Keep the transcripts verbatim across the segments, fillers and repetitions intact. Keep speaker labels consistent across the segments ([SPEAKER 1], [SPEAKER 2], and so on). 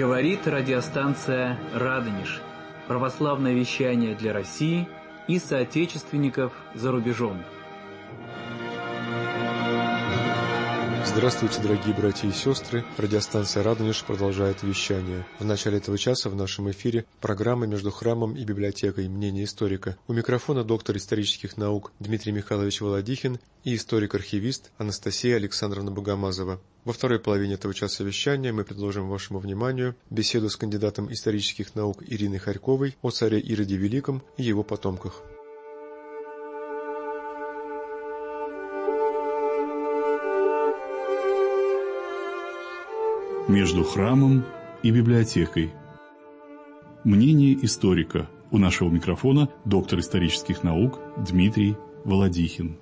[SPEAKER 1] Говорит радиостанция «Радонеж». Православное вещание для России и соотечественников за рубежом.
[SPEAKER 2] Здравствуйте, дорогие братья и сестры! Радиостанция «Радонеж» продолжает вещание. В начале этого часа в нашем эфире программа «Между храмом и библиотекой. Мнение историка». У микрофона доктор исторических наук Дмитрий Михайлович Володихин и историк-архивист Анастасия Александровна Богомазова. Во второй половине этого часа вещания мы предложим вашему вниманию беседу с кандидатом исторических наук Ириной Харьковой о царе Ироде Великом и его потомках.
[SPEAKER 3] Между храмом и библиотекой. Мнение историка. У нашего микрофона доктор исторических наук Дмитрий Володихин.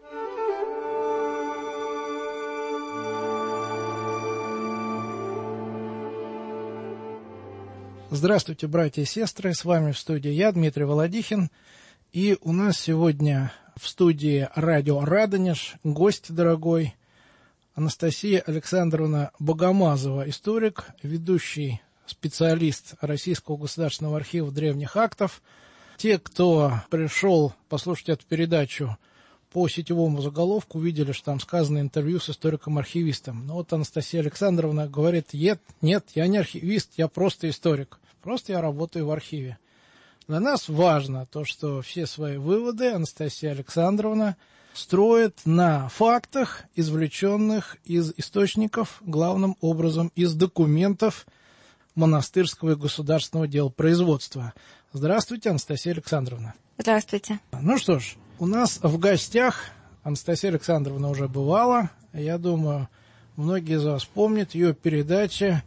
[SPEAKER 4] Здравствуйте, братья и сестры, с вами в студии я, Дмитрий Володихин, и у нас сегодня в студии радио «Радонеж» гость дорогой Анастасия Александровна Богомазова, историк, ведущий специалист Российского государственного архива древних актов. Те, кто пришел послушать эту передачу по сетевому заголовку, увидели, что там сказано интервью с историком-архивистом. Но вот Анастасия Александровна говорит: нет, нет, я не архивист, я просто историк. Просто я работаю в архиве. Для нас важно то, что все свои выводы Анастасия Александровна строит на фактах, извлеченных из источников, главным образом из документов монастырского и государственного делопроизводства. Здравствуйте, Анастасия Александровна.
[SPEAKER 5] Здравствуйте.
[SPEAKER 4] Ну что ж, у нас в гостях Анастасия Александровна уже бывала. Я думаю, многие из вас помнят ее передачи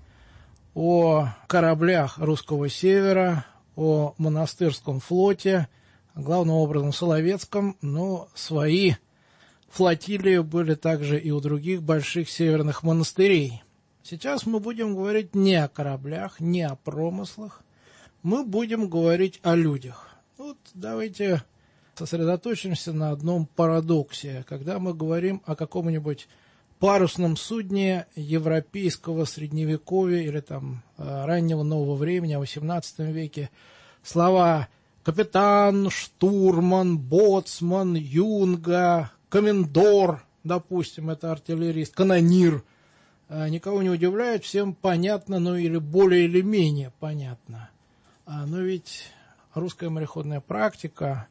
[SPEAKER 4] о кораблях русского севера, о монастырском флоте, главным образом Соловецком, но свои флотилии были также и у других больших северных монастырей. Сейчас мы будем говорить не о кораблях, не о промыслах, мы будем говорить о людях. Вот давайте сосредоточимся на одном парадоксе. Когда мы говорим о каком-нибудь парусном судне европейского средневековья или там раннего нового времени, о восемнадцатом веке, слова капитан, штурман, боцман, юнга, комендор, допустим, это артиллерист, канонир, никого не удивляет, всем понятно, ну или более или менее понятно. Но ведь русская мореходная практика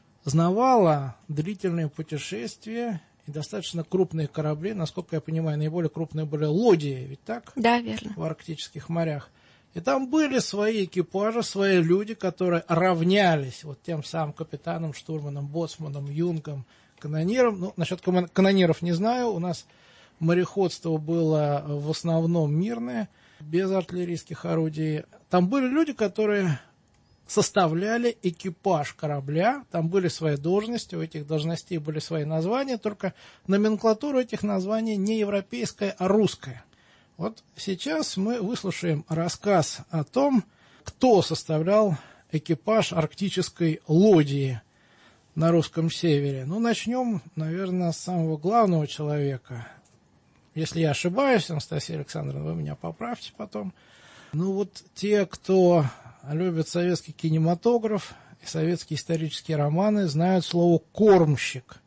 [SPEAKER 4] знавала длительные путешествия и достаточно крупные корабли, насколько я понимаю, наиболее крупные были лодии, ведь так?
[SPEAKER 5] Да, верно.
[SPEAKER 4] В арктических морях. И там были свои экипажи, свои люди, которые равнялись вот тем самым капитанам, штурманам, боцманам, юнгам, канонирам. Ну, насчет канониров не знаю, у нас мореходство было в основном мирное, без артиллерийских орудий. Там были люди, которые составляли экипаж корабля, там были свои должности, у этих должностей были свои названия, только номенклатура этих названий не европейская, а русская. Вот сейчас мы выслушаем рассказ о том, кто составлял экипаж арктической лодии на русском севере. Ну, начнем, наверное, с самого главного человека. Если я ошибаюсь, Анастасия Александровна, вы меня поправьте потом. Ну, вот те, кто любит советский кинематограф и советские исторические романы, знают слово «кормщик».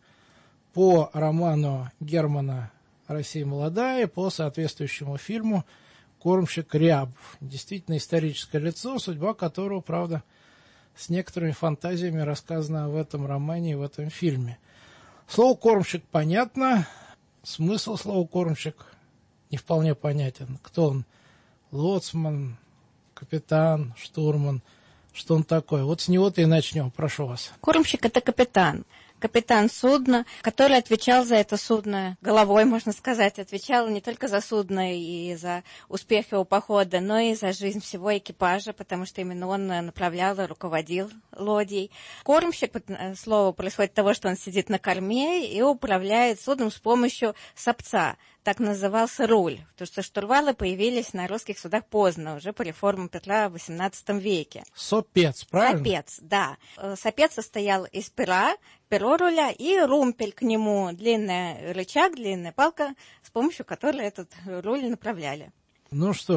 [SPEAKER 4] По роману Германа «Россия молодая», по соответствующему фильму «Кормщик Рябов». Действительно историческое лицо, судьба которого, правда, с некоторыми фантазиями рассказана в этом романе и в этом фильме. Слово «кормщик» понятно, смысл слова «кормщик» не вполне понятен. Кто он? Лоцман, капитан, штурман, что он такой? Вот с него-то и начнем, прошу вас.
[SPEAKER 5] Кормщик – это капитан. Капитан судна, который отвечал за это судно головой, можно сказать, отвечал не только за судно и за успех его похода, но и за жизнь всего экипажа, потому что именно он направлял и руководил лодьей. Кормщик, слово происходит от того, что он сидит на корме и управляет судном с помощью сапца. Так назывался руль, потому что штурвалы появились на русских судах поздно, уже по реформам Петра в восемнадцатом веке.
[SPEAKER 4] Сопец, правильно?
[SPEAKER 5] Сопец, да. Сопец состоял из пера, перо руля и румпель к нему, длинный рычаг, длинная палка, с помощью которой этот руль направляли.
[SPEAKER 4] Ну что ж,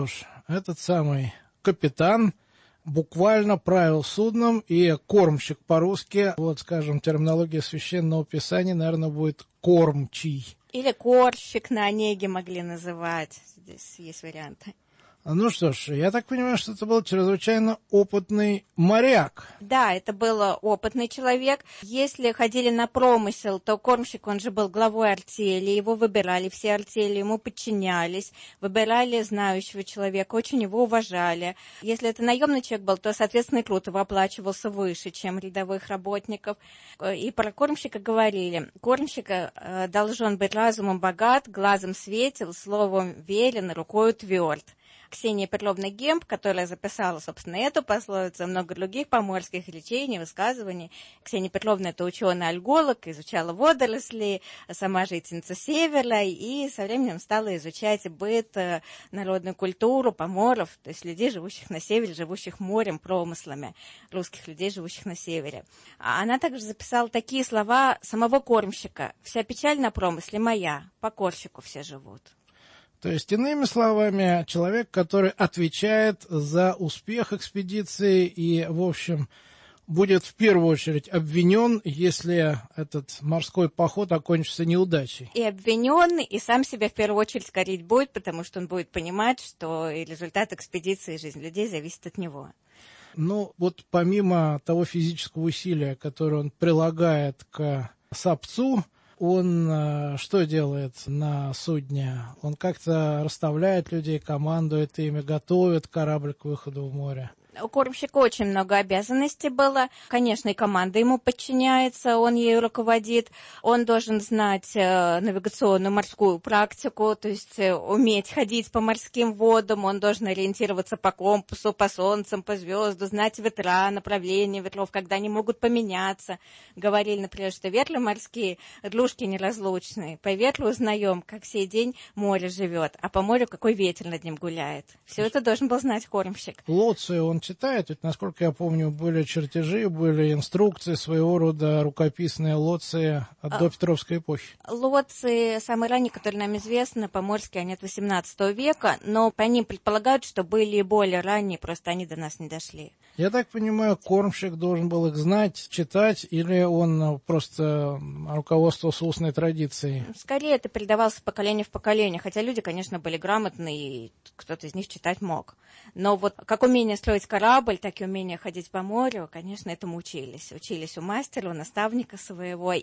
[SPEAKER 4] этот самый капитан буквально правил судном, и кормщик по-русски, вот, скажем, терминология Священного Писания, наверное, будет кормчий.
[SPEAKER 5] Или корщик на Онеге могли называть. Здесь есть варианты.
[SPEAKER 4] Ну что ж, я так понимаю, что это был чрезвычайно опытный моряк.
[SPEAKER 5] Да, это был опытный человек. Если ходили на промысел, то кормщик, он же был главой артели, его выбирали, все артели ему подчинялись, выбирали знающего человека, очень его уважали. Если это наемный человек был, то, соответственно, труд его оплачивался выше, чем рядовых работников. И про кормщика говорили. Кормщик должен быть разумом богат, глазом светил, словом верен, рукою тверд. Ксения Петровна Гемп, которая записала, собственно, эту пословицу, много других поморских речений, высказываний. Ксения Петровна – это ученый-альголог, изучала водоросли, сама жительница Севера, и со временем стала изучать быт, народную культуру поморов, то есть людей, живущих на севере, живущих морем, промыслами, русских людей, живущих на севере. Она также записала такие слова самого кормщика: «Вся печаль на промысле моя, по корщику все живут».
[SPEAKER 4] То есть, иными словами, человек, который отвечает за успех экспедиции и, в общем, будет в первую очередь обвинен, если этот морской поход окончится неудачей.
[SPEAKER 5] И обвинен, и сам себя в первую очередь корить будет, потому что он будет понимать, что и результат экспедиции, и жизнь людей зависит от него.
[SPEAKER 4] Ну, вот помимо того физического усилия, которое он прилагает к сапцу, он э, что делает на судне? Он как-то расставляет людей, командует ими, готовит корабль к выходу в море.
[SPEAKER 5] У кормщика очень много обязанностей было. Конечно, и команда ему подчиняется, он ею руководит. Он должен знать э, навигационную морскую практику, то есть э, уметь ходить по морским водам. Он должен ориентироваться по компасу, по солнцам, по звездам, знать ветра, направление ветров, когда они могут поменяться. Говорили, например, что ветры морские, длушки неразлучные. По ветру узнаем, как сей день море живет, а по морю какой ветер над ним гуляет. Все это должен был знать кормщик.
[SPEAKER 4] Лоцию он читает, ведь, насколько я помню, были чертежи, были инструкции, своего рода рукописные лоции от до Петровской эпохи.
[SPEAKER 5] Лоции, самые ранние, которые нам известны, поморские, они от восемнадцатого века, но по ним предполагают, что были и более ранние, просто они до нас не дошли.
[SPEAKER 4] Я так понимаю, кормщик должен был их знать, читать, или он просто руководствовался устной традицией?
[SPEAKER 5] Скорее, это передавалось с поколения в поколение, хотя люди, конечно, были грамотные, и кто-то из них читать мог. Но вот как умение строить корабль, так и умение ходить по морю, конечно, этому учились. Учились у мастера, у наставника своего,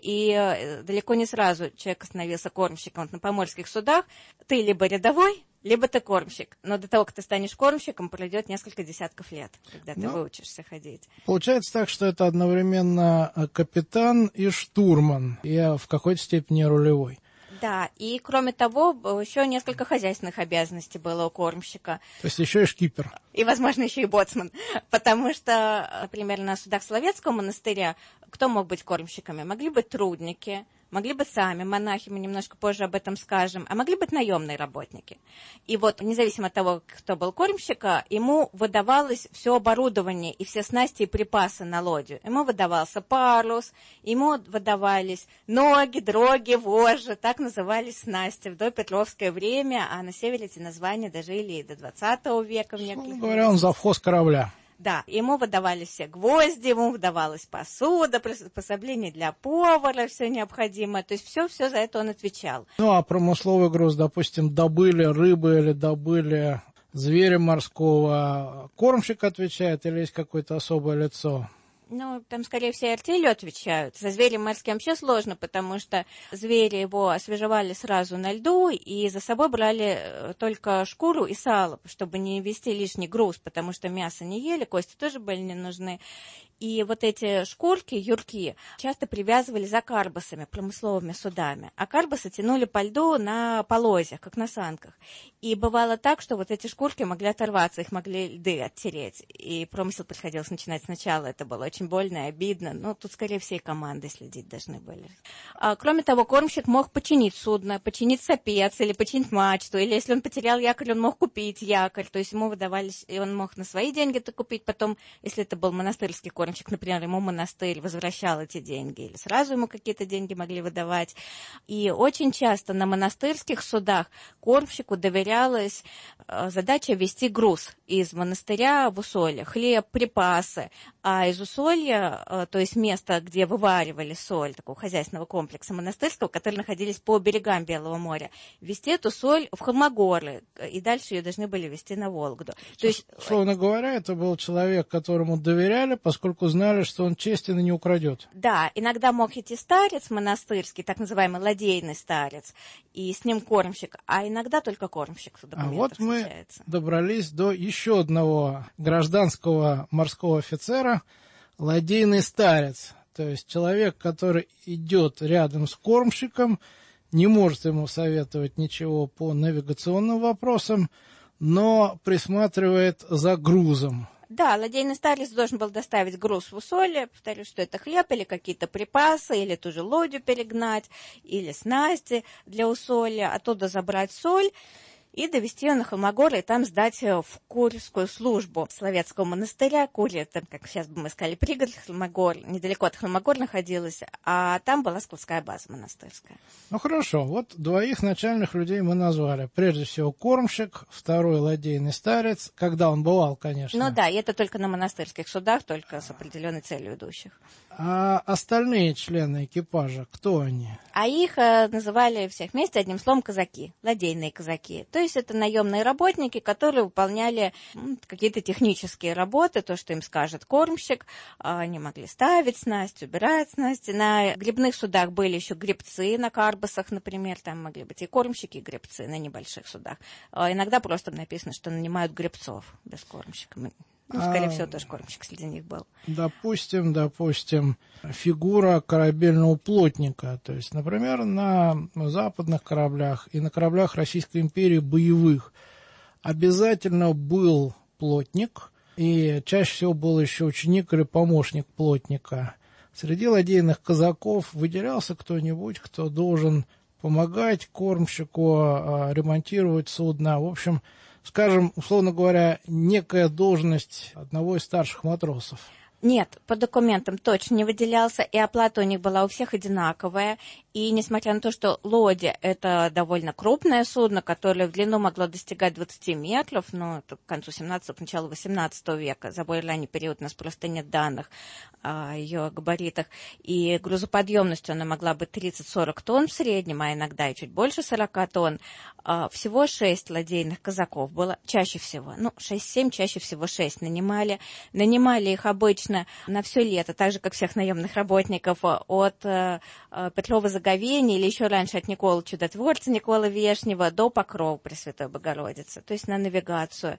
[SPEAKER 5] и далеко не сразу человек становился кормщиком. Вот на поморских судах ты либо рядовой, либо ты кормщик. Но до того, как ты станешь кормщиком, пройдет несколько десятков лет, когда ты ну, выучишься ходить.
[SPEAKER 4] Получается так, что это одновременно капитан и штурман, и в какой-то степени рулевой.
[SPEAKER 5] Да, и кроме того, еще несколько хозяйственных обязанностей было у кормщика.
[SPEAKER 4] То есть еще и шкипер.
[SPEAKER 5] И, возможно, еще и боцман. Потому что, например, на судах Соловецкого монастыря кто мог быть кормщиками? Могли быть трудники, могли быть сами монахи, мы немножко позже об этом скажем, а могли быть наемные работники. И вот, независимо от того, кто был кормщика, ему выдавалось все оборудование и все снасти и припасы на лодью. Ему выдавался парус, ему выдавались ноги, дроги, вожжи, так назывались снасти в допетровское время, а на севере эти названия дожили и до двадцатого века. В некоторых
[SPEAKER 4] говоря, он завхоз корабля.
[SPEAKER 5] Да, ему выдавались все гвозди, ему выдавалась посуда, приспособление для повара, все необходимое. То есть все-все за это он отвечал.
[SPEAKER 4] Ну, а промысловый груз, допустим, добыли рыбы или добыли зверя морского, кормщик отвечает или есть какое-то особое лицо?
[SPEAKER 5] Ну, там, скорее всего, артелью отвечают. За зверем морским вообще сложно, потому что звери его освежевали сразу на льду и за собой брали только шкуру и сало, чтобы не везти лишний груз, потому что мясо не ели, кости тоже были не нужны. И вот эти шкурки, юрки, часто привязывали за карбасами, промысловыми судами. А карбасы тянули по льду на полозьях, как на санках. И бывало так, что вот эти шкурки могли оторваться, их могли льды оттереть. И промысел приходилось начинать сначала, это было очень очень больно и обидно. Но тут, скорее, всей командой следить должны были. А, кроме того, кормщик мог починить судно, починить сапец или починить мачту, или если он потерял якорь, он мог купить якорь, то есть ему выдавались, и он мог на свои деньги это купить, потом, если это был монастырский кормщик, например, ему монастырь возвращал эти деньги, или сразу ему какие-то деньги могли выдавать. И очень часто на монастырских судах кормщику доверялась э, задача вести груз из монастыря в усолье, хлеб, припасы, а из усолья, э, то есть место, где вываривали соль, такого хозяйственного комплекса монастырского, которые находились по берегам Белого моря, вести эту соль в Холмогоры, и дальше ее должны были везти на Вологду. То есть,
[SPEAKER 4] словно говоря, это был человек, которому доверяли, поскольку знали, что он честен и не украдет.
[SPEAKER 5] Да, иногда мог идти старец монастырский, так называемый ладейный старец, и с ним кормщик, а иногда только кормщик в документах.
[SPEAKER 4] А вот мы
[SPEAKER 5] встречается.
[SPEAKER 4] Добрались до еще одного гражданского морского офицера, ладейный старец. То есть человек, который идет рядом с кормщиком, не может ему советовать ничего по навигационным вопросам, но присматривает за грузом.
[SPEAKER 5] Да, ладейный старец должен был доставить груз в усолье, повторю, что это хлеб или какие-то припасы, или ту же лодью перегнать, или снасти для усолья, оттуда забрать соль и довести ее на Холмогоры, и там сдать в курьерскую службу Словецкого монастыря. Курья, там, как сейчас бы мы сказали, пригород Холмогор, недалеко от Холмогор находилась, а там была складская база монастырская.
[SPEAKER 4] Ну хорошо, вот двоих начальных людей мы назвали. Прежде всего кормщик, второй ладейный старец, когда он бывал, конечно.
[SPEAKER 5] Ну да, и это только на монастырских судах, только с определенной целью идущих.
[SPEAKER 4] А остальные члены экипажа, кто они?
[SPEAKER 5] А их э, называли всех вместе одним словом казаки, ладейные казаки. То есть это наемные работники, которые выполняли ну, какие-то технические работы, то, что им скажет кормщик. Они могли ставить снасть, убирать снасть. На гребных судах были еще гребцы, на карбасах, например, там могли быть и кормщики, и гребцы на небольших судах. А иногда просто написано, что нанимают гребцов без кормщика. Ну, скорее а, всего, тоже кормщик среди них был.
[SPEAKER 4] Допустим, допустим, фигура корабельного плотника. То есть, например, на западных кораблях и на кораблях Российской империи боевых обязательно был плотник, и чаще всего был еще ученик или помощник плотника. Среди ладейных казаков выделялся кто-нибудь, кто должен помогать кормщику ремонтировать судна. В общем, скажем, условно говоря, некая должность одного из старших матросов.
[SPEAKER 5] Нет, по документам точно не выделялся, и оплата у них была у всех одинаковая. И несмотря на то, что лодя – это довольно крупное судно, которое в длину могло достигать двадцать метров, но это к концу семнадцатого, к началу восемнадцатого века, за более ранний период у нас просто нет данных о ее габаритах, и грузоподъемностью она могла быть тридцать-сорок тонн в среднем, а иногда и чуть больше сорока тонн. Всего шесть ладейных казаков было, чаще всего, ну, шесть-семь, чаще всего шесть нанимали. Нанимали их обычно на все лето, так же, как всех наемных работников, от Петрова Заговения или еще раньше от Николы Чудотворца, Николы Вешнего до Покрова Пресвятой Богородицы, то есть на навигацию.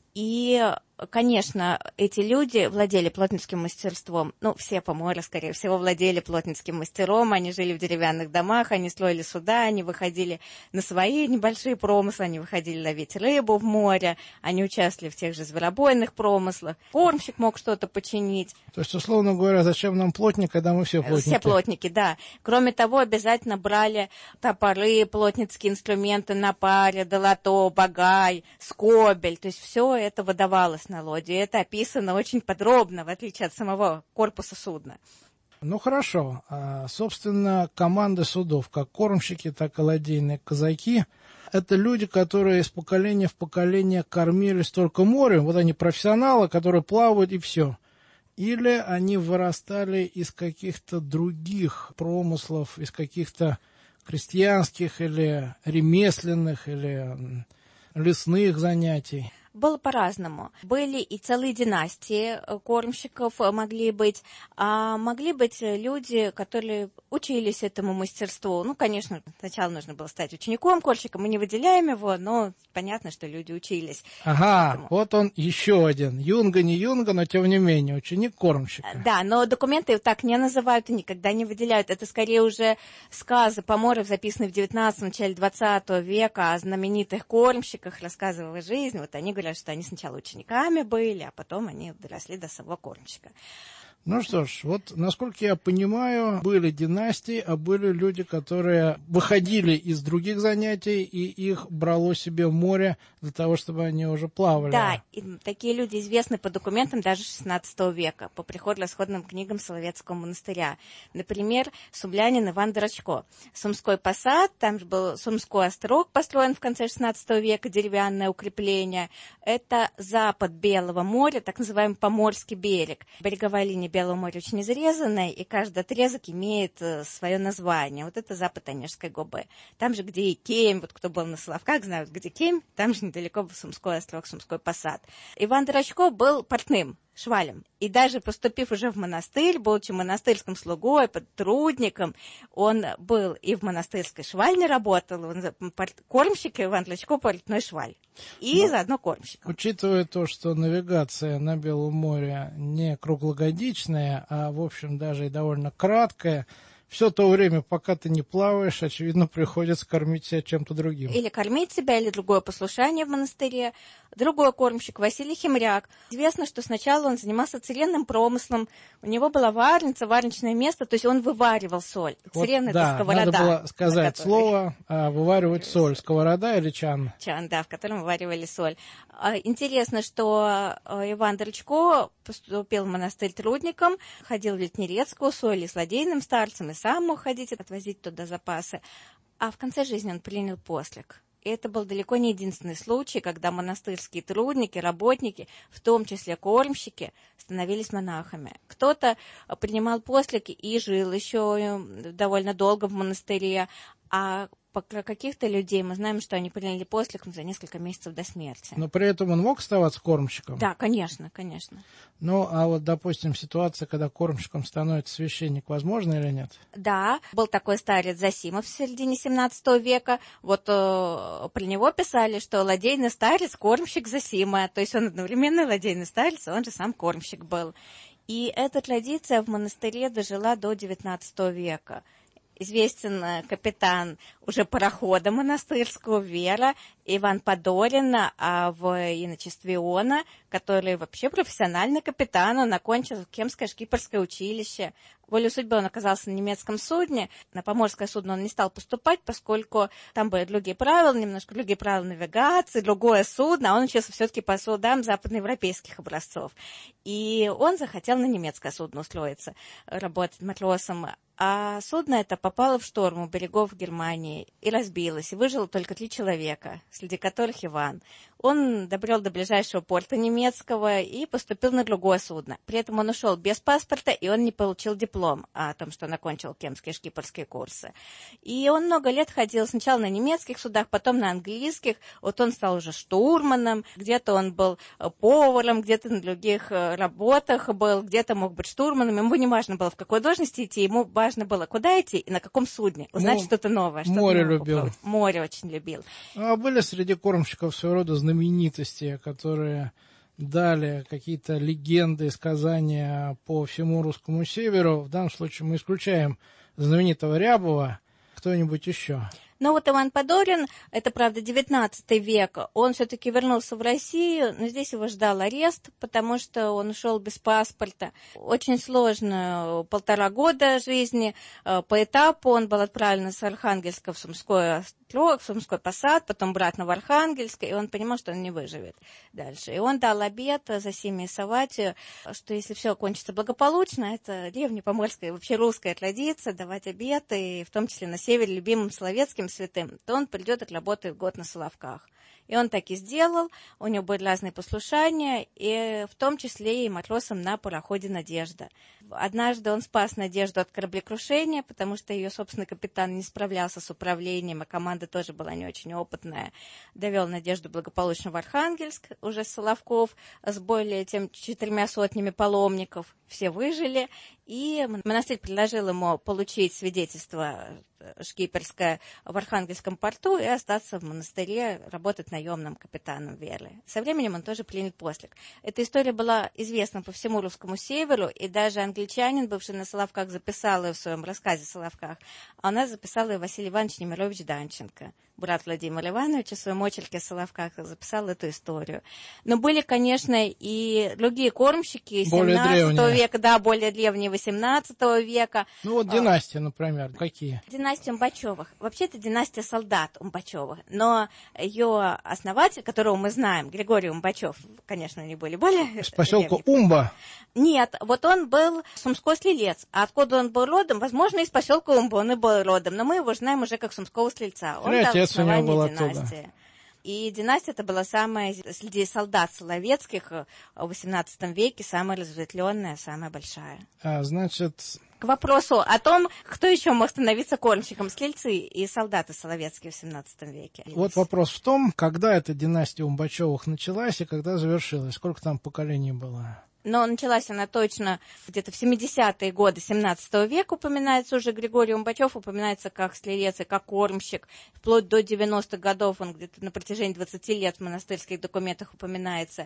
[SPEAKER 5] И, конечно, эти люди владели плотницким мастерством. Ну, все поморы, скорее всего, владели плотницким мастером. Они жили в деревянных домах, они строили суда, они выходили на свои небольшие промыслы, они выходили ловить рыбу в море, они участвовали в тех же зверобойных промыслах. Кормщик мог что-то починить.
[SPEAKER 4] То есть, условно говоря, зачем нам плотник, когда мы все плотники?
[SPEAKER 5] Все плотники, да. Кроме того, обязательно брали топоры, плотницкие инструменты на паре, долото, багай, скобель. То есть все это выдавалось на лодью. И это описано очень подробно, в отличие от самого корпуса судна.
[SPEAKER 4] Ну, хорошо. А, собственно, команды судов, как кормщики, так и ладейные казаки, это люди, которые из поколения в поколение кормились только морем. Вот они профессионалы, которые плавают и все. Или они вырастали из каких-то других промыслов, из каких-то крестьянских или ремесленных, или лесных занятий.
[SPEAKER 5] Было по-разному. Были и целые династии кормщиков могли быть, а могли быть люди, которые учились этому мастерству. Ну, конечно, сначала нужно было стать учеником кормщика, мы не выделяем его, но понятно, что люди учились.
[SPEAKER 4] Ага,
[SPEAKER 5] этому.
[SPEAKER 4] Вот он еще один. Юнга не юнга, но тем не менее, ученик кормщика.
[SPEAKER 5] Да, но документы так не называют и никогда не выделяют. Это скорее уже сказы поморов, записанные в девятнадцатом, начале двадцатого века, о знаменитых кормщиках, рассказывая жизнь. Вот они говорят, что они сначала учениками были, а потом они доросли до самого кормщика.
[SPEAKER 4] Ну что ж, вот, насколько я понимаю, были династии, а были люди, которые выходили из других занятий, и их брало себе море для того, чтобы они уже плавали.
[SPEAKER 5] Да, и такие люди известны по документам даже шестнадцатого века, по приходо-расходным книгам Соловецкого монастыря. Например, сумлянин Иван Драчко. Сумской посад, там же был Сумской острог, построен в конце шестнадцатого века, деревянное укрепление. Это запад Белого моря, так называемый Поморский берег. Береговая линия Белого моря очень изрезанная, и каждый отрезок имеет свое название. Вот это запад Онежской губы. Там же, где и Кемь, вот кто был на Соловках, знают, где Кемь, там же недалеко был Сумской острог, Сумской посад. Иван Драчко был портным, швалем. И даже поступив уже в монастырь, будучи монастырским слугой, трудником, он был и в монастырской швальне работал, он кормщик Иван Драчко, портной шваль. И Но, заодно кормщик.
[SPEAKER 4] Учитывая то, что навигация на Белом море не круглогодичная, а, в общем, даже и довольно краткая, все то время, пока ты не плаваешь, очевидно, приходится кормить себя чем-то другим.
[SPEAKER 5] Или кормить себя, или другое послушание в монастыре. Другой кормщик, Василий Химряк. Известно, что сначала он занимался циренным промыслом. У него была варница, варничное место, то есть он вываривал соль.
[SPEAKER 4] Вот,
[SPEAKER 5] Цирен —
[SPEAKER 4] да,
[SPEAKER 5] это сковорода.
[SPEAKER 4] Надо было сказать которой... слово а, «вываривать соль». Сковорода или чан?
[SPEAKER 5] Чан, да, в котором вываривали соль. Интересно, что Иван Драчко поступил в монастырь трудником, ходил в Летнерецкую, соль и с ладейным старцем, и сам мог ходить, отвозить туда запасы. А в конце жизни он принял послик. И это был далеко не единственный случай, когда монастырские трудники, работники, в том числе кормщики, становились монахами. Кто-то принимал послики и жил еще довольно долго в монастыре, а про каких-то людей мы знаем, что они приняли послик за несколько месяцев до смерти.
[SPEAKER 4] Но при этом он мог оставаться кормщиком?
[SPEAKER 5] Да, конечно, конечно.
[SPEAKER 4] Ну, а вот, допустим, ситуация, когда кормщиком становится священник, возможно или нет?
[SPEAKER 5] Да, был такой старец Зосимов в середине семнадцатого века. Вот э, про него писали, что ладейный старец, кормщик Зосима. То есть он одновременно ладейный старец, он же сам кормщик был. И эта традиция в монастыре дожила до девятнадцатого века. Известен капитан уже парохода монастырского Вера Иван Подорин, а в иночестве Иона, который вообще профессиональный капитан, он окончил Кемское шкиперское училище. Волею судьбы он оказался на немецком судне. На поморское судно он не стал поступать, поскольку там были другие правила, немножко другие правила навигации, другое судно, а он учился все-таки по судам западноевропейских образцов. И он захотел на немецкое судно устроиться, работать матросом. А судно это попало в шторм у берегов Германии и разбилось, и выжило только три человека, среди которых Иван. Он добрел до ближайшего порта немецкого и поступил на другое судно. При этом он ушел без паспорта, и он не получил диплом о том, что он окончил кемские шкиперские курсы. И он много лет ходил сначала на немецких судах, потом на английских. Вот он стал уже штурманом, где-то он был поваром, где-то на других работах был, где-то мог быть штурманом. Ему не важно было, в какой должности идти, ему важно было, куда идти и на каком судне. Узнать ну, что-то новое. Что-то
[SPEAKER 4] море
[SPEAKER 5] новое
[SPEAKER 4] любил.
[SPEAKER 5] Попробовать. Море очень любил.
[SPEAKER 4] А были среди кормщиков своего рода знаменитости, которые дали какие-то легенды, сказания по всему русскому северу. В данном случае мы исключаем знаменитого Рябова. Кто-нибудь еще?
[SPEAKER 5] Но вот Иван Подорин, это, правда, девятнадцатый век, он все-таки вернулся в Россию, но здесь его ждал арест, потому что он ушел без паспорта. Очень сложно, полтора года жизни, по этапу он был отправлен с Архангельска в Сумской острог, в Сумской посад, потом обратно в Архангельск, и он понимал, что он не выживет дальше. И он дал обет Зосиме и Савватию, что если все кончится благополучно, это древняя поморская, вообще русская традиция, давать обеты, в том числе на севере, любимым Соловецким святым, то он придет отработает год на Соловках. И он так и сделал, у него были разные послушания, и в том числе и матросом на пароходе «Надежда». Однажды он спас «Надежду» от кораблекрушения, потому что ее собственный капитан не справлялся с управлением, а команда тоже была не очень опытная. Довел «Надежду» благополучно в Архангельск, уже с Соловков, с более чем четырьмя сотнями паломников. Все выжили, и монастырь предложил ему получить свидетельство шкиперское в Архангельском порту и остаться в монастыре, работать наемным капитаном Веры. Со временем он тоже принял послик. Эта история была известна по всему русскому северу, и даже англичанин, бывший на Соловках, записал ее в своем рассказе о Соловках, а у нас записал ее Василий Иванович Немирович Данченко. брат Владимира Ивановича, в своем очерке о Соловках записал эту историю. Но были, конечно, и другие кормщики семнадцатого века, да, более древние восемнадцатого века.
[SPEAKER 4] Ну вот династии, например, какие?
[SPEAKER 5] Династия Умбачевых. Вообще это династия солдат Умбачевых, но ее основатель, которого мы знаем, Григорий Умбачев, конечно, они были более...
[SPEAKER 4] С поселка Умба?
[SPEAKER 5] Нет, вот он был сумской стрелец. А откуда он был родом? Возможно, из поселка Умба он и был родом, но мы его знаем уже как сумского стрельца. Он дал основание династии. И династия это была самая, среди солдат соловецких в восемнадцатом веке, самая разветвленная, самая большая.
[SPEAKER 4] А, значит...
[SPEAKER 5] К вопросу о том, кто еще мог становиться кормщиком, стрельцы и солдаты соловецкие в семнадцатом веке.
[SPEAKER 4] Вот вопрос в том, когда эта династия Умбачевых началась и когда завершилась, сколько там поколений было?
[SPEAKER 5] Но началась она точно где-то в семидесятые годы семнадцатого века, упоминается уже Григорий Умбачев, упоминается как стрелец и как кормщик. Вплоть до девяностых годов он где-то на протяжении двадцати лет в монастырских документах упоминается.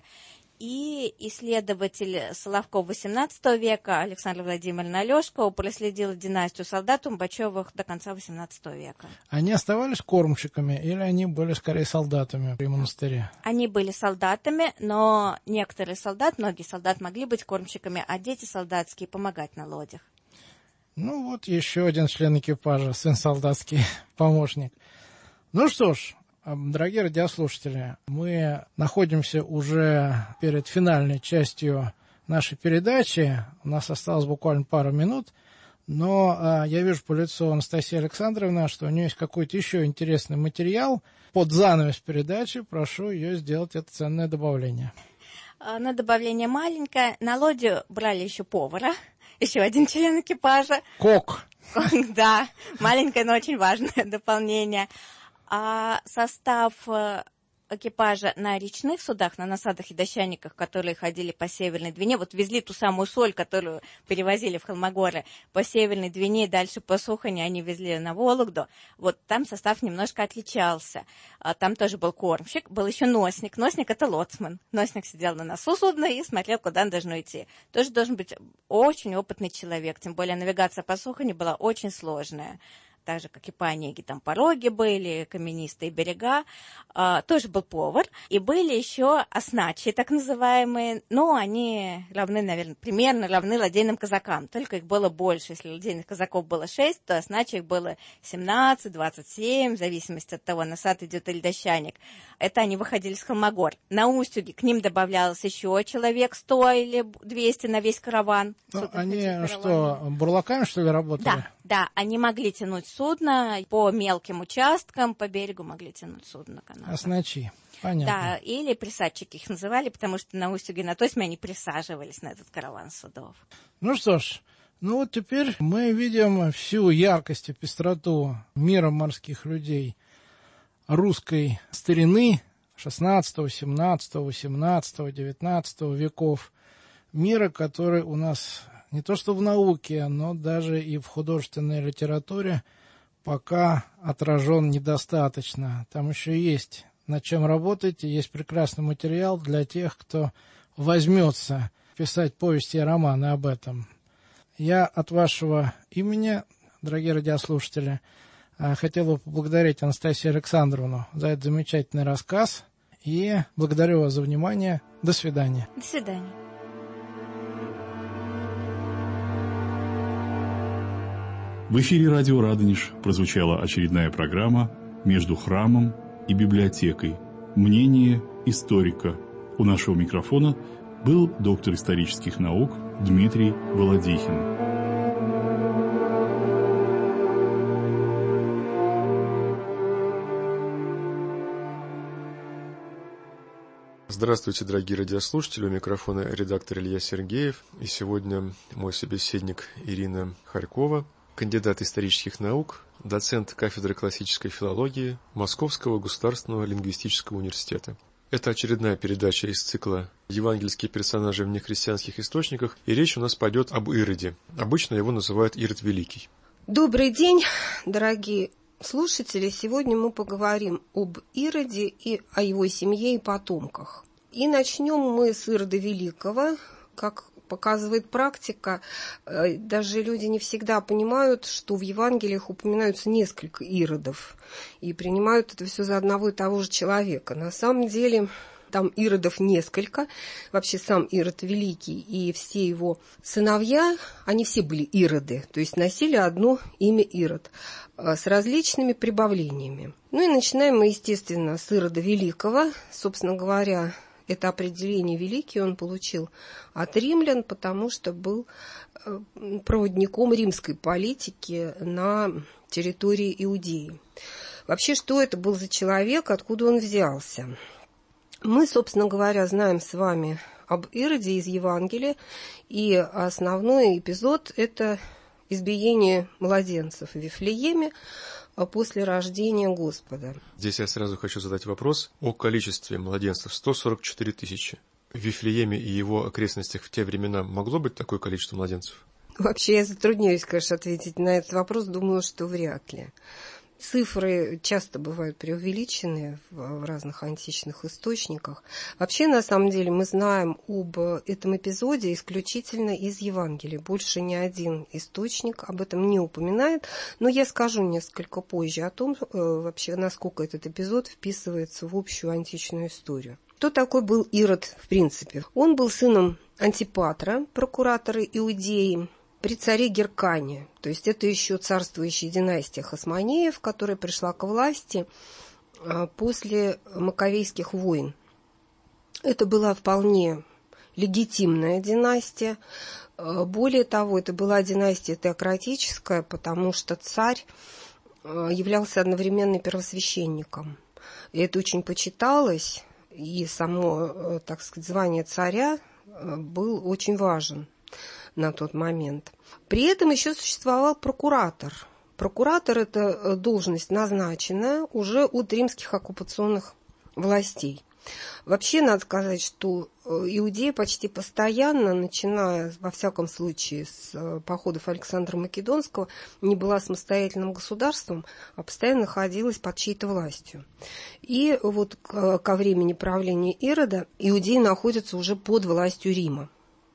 [SPEAKER 5] И исследователь Соловков восемнадцатого века Александр Владимировна Алешкова проследила династию солдат Умбачевых до конца восемнадцатого века.
[SPEAKER 4] Они оставались кормщиками или они были скорее солдатами при монастыре?
[SPEAKER 5] Они были солдатами, но некоторые солдаты, многие солдаты могли быть кормщиками, а дети солдатские помогать на лодях.
[SPEAKER 4] Ну вот еще один член экипажа, сын солдатский, помощник. Ну что ж, дорогие радиослушатели, мы находимся уже перед финальной частью нашей передачи. У нас осталось буквально пару минут, но а, я вижу по лицу Анастасии Александровны, что у нее есть какой-то еще интересный материал. Под занавес передачи прошу ее сделать это ценное добавление.
[SPEAKER 5] На добавление маленькое. На лодью брали еще повара, еще один член экипажа.
[SPEAKER 4] Кок.
[SPEAKER 5] Да, маленькое, но очень важное дополнение. А состав экипажа на речных судах, на насадах и дощаниках, которые ходили по Северной Двине, вот везли ту самую соль, которую перевозили в Холмогоры по Северной Двине и дальше по Сухани они везли на Вологду, вот там состав немножко отличался. Там тоже был кормщик, был еще носник. Носник — это лоцман. Носник сидел на носу судна и смотрел, куда он должен идти. Тоже должен быть очень опытный человек, тем более навигация по Сухани была очень сложная. Так же, как и по Онеге, там пороги были, каменистые берега, а, тоже был повар. И были еще осначи, так называемые, но они равны, наверное, примерно равны ладейным казакам, только их было больше. Если ладейных казаков было шесть, то осначи их было семнадцать, двадцать семь, в зависимости от того, насад идет или дощаник. Это они выходили с Холмогор. На Устюге к ним добавлялось еще человек сто или двести на весь караван.
[SPEAKER 4] Ну, они что, бурлаками, что ли, работали?
[SPEAKER 5] Да, да, они могли тянуть судно по мелким участкам, по берегу могли тянуть судно на канатах.
[SPEAKER 4] Осначи, понятно.
[SPEAKER 5] Да, или присадчики их называли, потому что на Устюге, на Тосьме они присаживались на этот караван судов.
[SPEAKER 4] Ну что ж, ну вот теперь мы видим всю яркость и пестроту мира морских людей русской старины шестнадцатого, семнадцатого, восемнадцатого, девятнадцатого веков. Мира, который у нас не то что в науке, но даже и в художественной литературе пока отражен недостаточно. Там еще есть над чем работать, и есть прекрасный материал для тех, кто возьмется писать повести и романы об этом. Я от вашего имени, дорогие радиослушатели, хотел бы поблагодарить Анастасию Александровну за этот замечательный рассказ и благодарю вас за внимание. До свидания.
[SPEAKER 5] До свидания.
[SPEAKER 3] В эфире радио «Радонеж» прозвучала очередная программа «Между храмом и библиотекой. Мнение историка». У нашего микрофона был доктор исторических наук Дмитрий Володихин.
[SPEAKER 2] Здравствуйте, дорогие радиослушатели, у микрофона редактор Илья Сергеев, и сегодня мой собеседник Ирина Харькова, кандидат исторических наук, доцент кафедры классической филологии Московского государственного лингвистического университета. Это очередная передача из цикла «Евангельские персонажи в нехристианских источниках», и речь у нас пойдет об Ироде. Обычно его называют Ирод Великий.
[SPEAKER 6] Добрый день, дорогие слушатели. Сегодня мы поговорим об Ироде и о его семье и потомках. И начнем мы с Ирода Великого, как показывает практика, даже люди не всегда понимают, что в Евангелиях упоминаются несколько Иродов и принимают это все за одного и того же человека. На самом деле там Иродов несколько, вообще сам Ирод Великий и все его сыновья, они все были Ироды, то есть носили одно имя Ирод с различными прибавлениями. Ну и начинаем мы, естественно, с Ирода Великого. Собственно говоря, это определение «великий» он получил от римлян, потому что был проводником римской политики на территории Иудеи. Вообще, что это был за человек, откуда он взялся? Мы, собственно говоря, знаем с вами об Ироде из Евангелия, и основной эпизод – это избиение младенцев в Вифлееме после рождения Господа.
[SPEAKER 2] Здесь я сразу хочу задать вопрос о количестве младенцев. сто сорок четыре тысячи. В Вифлееме и его окрестностях в те времена могло быть такое количество младенцев?
[SPEAKER 6] Вообще я затрудняюсь, конечно, ответить на этот вопрос. Думаю, что вряд ли. Цифры часто бывают преувеличены в разных античных источниках. Вообще, на самом деле, мы знаем об этом эпизоде исключительно из Евангелия. Больше ни один источник об этом не упоминает. Но я скажу несколько позже о том, вообще, насколько этот эпизод вписывается в общую античную историю. Кто такой был Ирод в принципе? Он был сыном Антипатра, прокуратора Иудеи, при царе Геркане, то есть это еще царствующая династия Хасмонеев, которая пришла к власти после Маковейских войн. Это была вполне легитимная династия. Более того, это была династия теократическая, потому что царь являлся одновременно первосвященником. И это очень почиталось, и само, так сказать, звание царя был очень важен на тот момент. При этом еще существовал прокуратор. Прокуратор – это должность, назначенная уже от римских оккупационных властей. Вообще, надо сказать, что Иудея почти постоянно, начиная, во всяком случае, с походов Александра Македонского, не была самостоятельным государством, а постоянно находилась под чьей-то властью. И вот ко времени правления Ирода Иудея находится уже под властью Рима.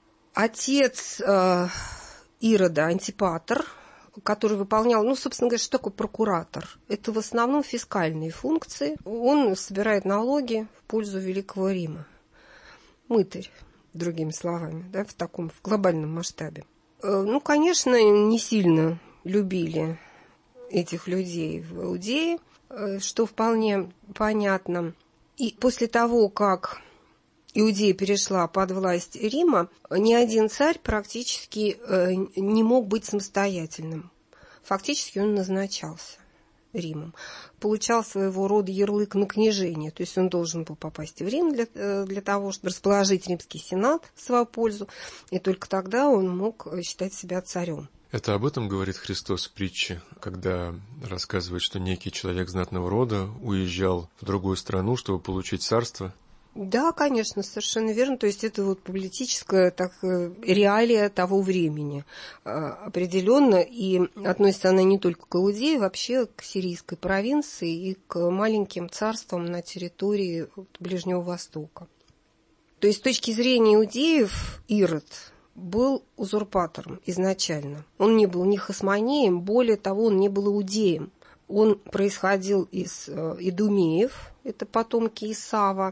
[SPEAKER 6] Отец э, Ирода, Антипатр, который выполнял, ну, собственно говоря, что такое прокуратор? Это в основном фискальные функции. Он собирает налоги в пользу Великого Рима. Мытарь, другими словами, да, в таком в глобальном масштабе. Э, ну, конечно, не сильно любили этих людей в Иудее, э, что вполне понятно. И после того, как Иудея перешла под власть Рима, ни один царь практически не мог быть самостоятельным. Фактически он назначался Римом. Получал своего рода ярлык на княжение, то есть он должен был попасть в Рим для, для того, чтобы расположить римский сенат в свою пользу, и только тогда он мог считать себя царем.
[SPEAKER 2] Это об этом говорит Христос в притче, когда рассказывает, что некий человек знатного рода уезжал в другую страну, чтобы получить царство.
[SPEAKER 6] Да, конечно, совершенно верно. То есть это вот политическая так, реалия того времени определенно. И относится она не только к Иудее, вообще к сирийской провинции и к маленьким царствам на территории Ближнего Востока. То есть с точки зрения иудеев Ирод был узурпатором изначально. Он не был ни хасмонеем, более того, он не был иудеем. Он происходил из идумеев, это потомки Исава.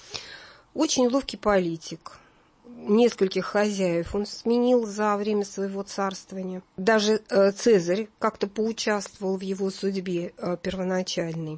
[SPEAKER 6] Очень ловкий политик. Нескольких хозяев он сменил за время своего царствования. Даже э, Цезарь как-то поучаствовал в его судьбе э, первоначальной.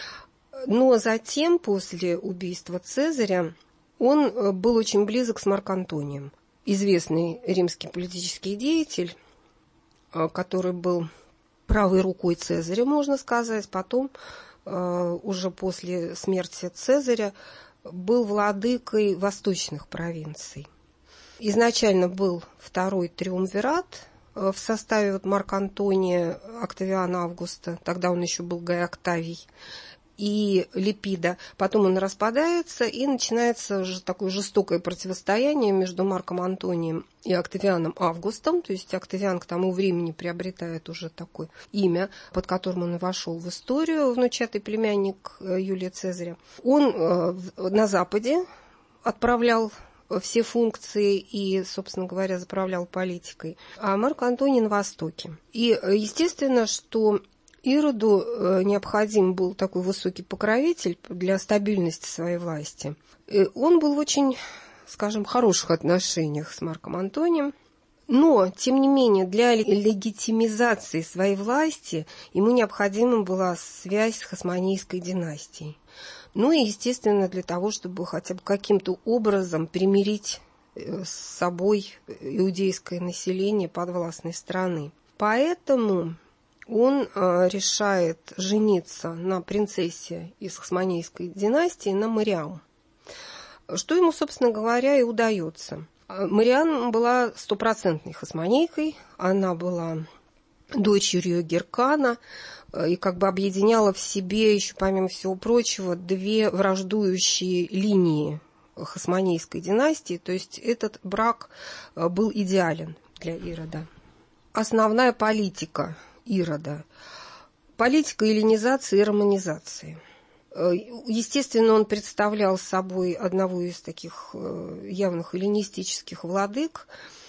[SPEAKER 6] Но затем, после убийства Цезаря, он э, был очень близок с Марк Антонием. Известный римский политический деятель, э, который был правой рукой Цезаря, можно сказать. Потом, э, уже после смерти Цезаря, был владыкой восточных провинций. Изначально был второй триумвират в составе вот Марка Антония, Октавиана Августа, тогда он еще был Гай Октавий, и Липида. Потом он распадается, и начинается же такое жестокое противостояние между Марком Антонием и Октавианом Августом. То есть Октавиан к тому времени приобретает уже такое имя, под которым он и вошел в историю, внучатый племянник Юлия Цезаря. Он на Западе отправлял все функции и, собственно говоря, заправлял политикой, а Марк Антоний на Востоке. И естественно, что Ироду необходим был такой высокий покровитель для стабильности своей власти. И он был в очень, скажем, хороших отношениях с Марком Антонием. Но, тем не менее, для легитимизации своей власти ему необходима была связь с Хасмонийской династией. Ну и, естественно, для того, чтобы хотя бы каким-то образом примирить с собой иудейское население подвластной страны. Поэтому он решает жениться на принцессе из Хасмонийской династии, на Мариам. Что ему, собственно говоря, и удается. Мариам была стопроцентной хасмонейкой, она была дочерью Геркана и как бы объединяла в себе еще, помимо всего прочего, две враждующие линии хасмонейской династии, то есть этот брак был идеален для Ирода. Основная политика Ирода – политика эллинизации и романизации. Естественно, он представлял собой одного из таких явных эллинистических владык.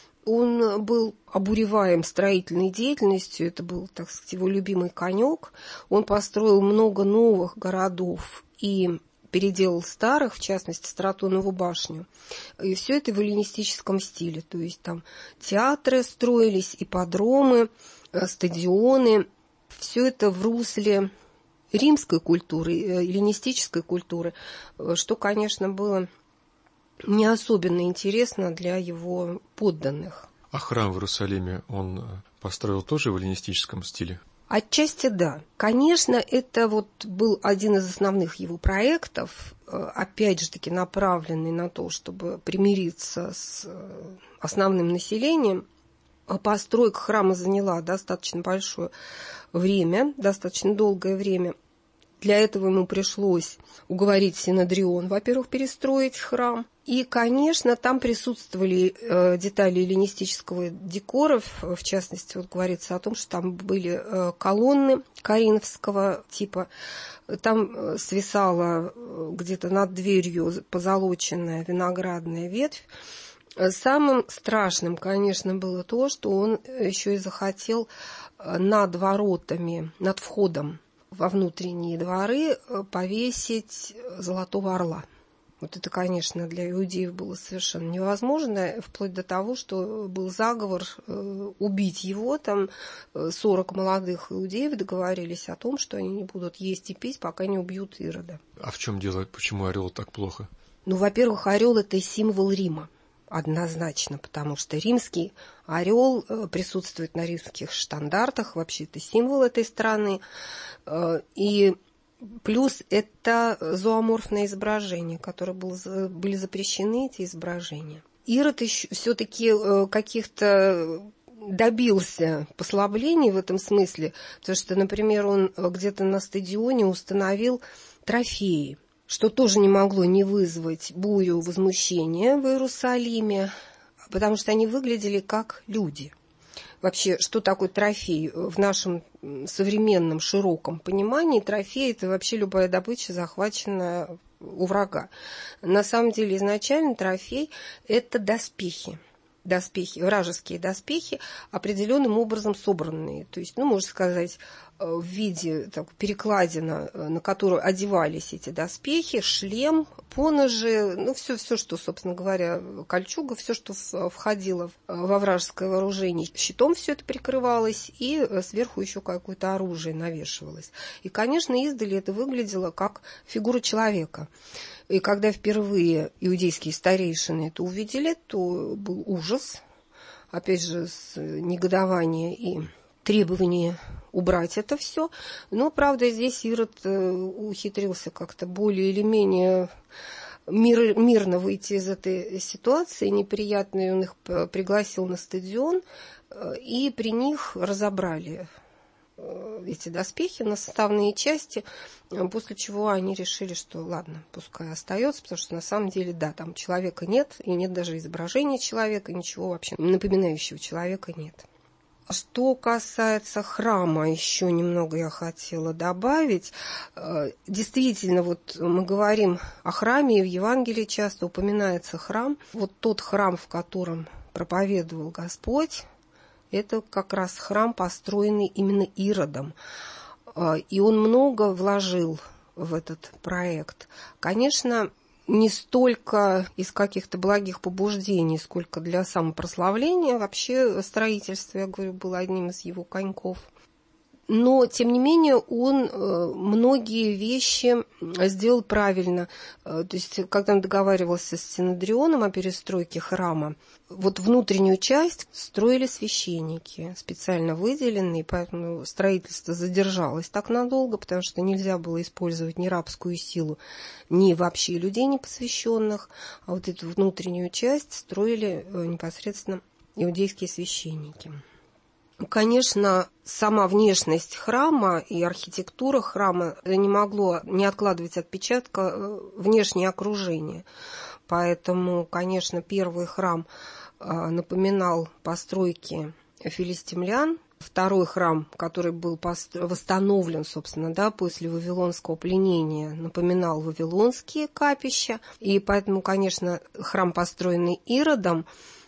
[SPEAKER 6] Он был обуреваем строительной деятельностью, это был, так сказать, его любимый конек. Он построил много новых городов и переделал старых, в частности, Стратонову башню. И все это в эллинистическом стиле. То есть там театры строились, ипподромы, стадионы. Все это в русле римской культуры, эллинистической культуры, что, конечно, было не особенно интересно для его подданных.
[SPEAKER 2] А храм в Иерусалиме он построил тоже в эллинистическом стиле?
[SPEAKER 6] Отчасти да. Конечно, это вот был один из основных его проектов, опять же таки направленный на то, чтобы примириться с основным населением. Постройка храма заняла достаточно большое время, достаточно долгое время. Для этого ему пришлось уговорить Синедрион, во-первых, перестроить храм. И, конечно, там присутствовали э, детали эллинистического декора, в частности, вот говорится о том, что там были э, колонны коринфского типа, там свисала где-то над дверью позолоченная виноградная ветвь. Самым страшным, конечно, было то, что он еще и захотел над воротами, над входом во внутренние дворы повесить золотого орла. Вот это, конечно, для иудеев было совершенно невозможно, вплоть до того, что был заговор убить его. Там сорок молодых иудеев договорились о том, что они не будут есть и пить, пока не убьют Ирода.
[SPEAKER 2] А в чем дело? Почему орел так плохо?
[SPEAKER 6] Ну, во-первых, орел – это символ Рима. Однозначно, потому что римский орел присутствует на римских штандартах, вообще это символ этой страны. И плюс это зооморфное изображение, которые были запрещены, эти изображения. Ирод все-таки каких-то добился послаблений в этом смысле, потому что, например, он где-то на стадионе установил трофеи, что тоже не могло не вызвать бурю возмущения в Иерусалиме, потому что они выглядели как люди. Вообще, что такое трофей? В нашем современном широком понимании трофей – это вообще любая добыча, захваченная у врага. На самом деле, изначально трофей – это доспехи. Доспехи, вражеские доспехи, определенным образом собранные. То есть, ну, можно сказать, в виде так, перекладина, на которую одевались эти доспехи, шлем, поножи, ну, все, все, что, собственно говоря, кольчуга, все, что входило во вражеское вооружение. Щитом все это прикрывалось, и сверху еще какое-то оружие навешивалось. И, конечно, издали это выглядело как фигура человека. И когда впервые иудейские старейшины это увидели, то был ужас, опять же, с негодование и требование убрать это все. Но, правда, здесь Ирод ухитрился как-то более или менее мир, мирно выйти из этой ситуации неприятной. Он их пригласил на стадион, и при них разобрали эти доспехи на составные части, после чего они решили, что ладно, пускай остается, потому что на самом деле, да, там человека нет, и нет даже изображения человека, ничего вообще напоминающего человека нет. Что касается храма, еще немного я хотела добавить. Действительно, вот мы говорим о храме, и в Евангелии часто упоминается храм. Вот тот храм, в котором проповедовал Господь, это как раз храм, построенный именно Иродом. И он много вложил в этот проект. Конечно, не столько из каких-то благих побуждений, сколько для самопрославления. Вообще строительство, я говорю, было одним из его коньков. Но, тем не менее, он многие вещи сделал правильно. То есть, когда он договаривался с Синедрионом о перестройке храма, вот внутреннюю часть строили священники, специально выделенные, поэтому строительство задержалось так надолго, потому что нельзя было использовать ни рабскую силу, ни вообще людей непосвященных, а вот эту внутреннюю часть строили непосредственно иудейские священники. Конечно, сама внешность храма и архитектура храма не могло не откладывать отпечатка внешнее окружение. Поэтому, конечно, первый храм напоминал постройки филистимлян. Второй храм, который был восстановлен, собственно, да, после вавилонского пленения, напоминал вавилонские капища. И поэтому, конечно, храм, построенный Иродом,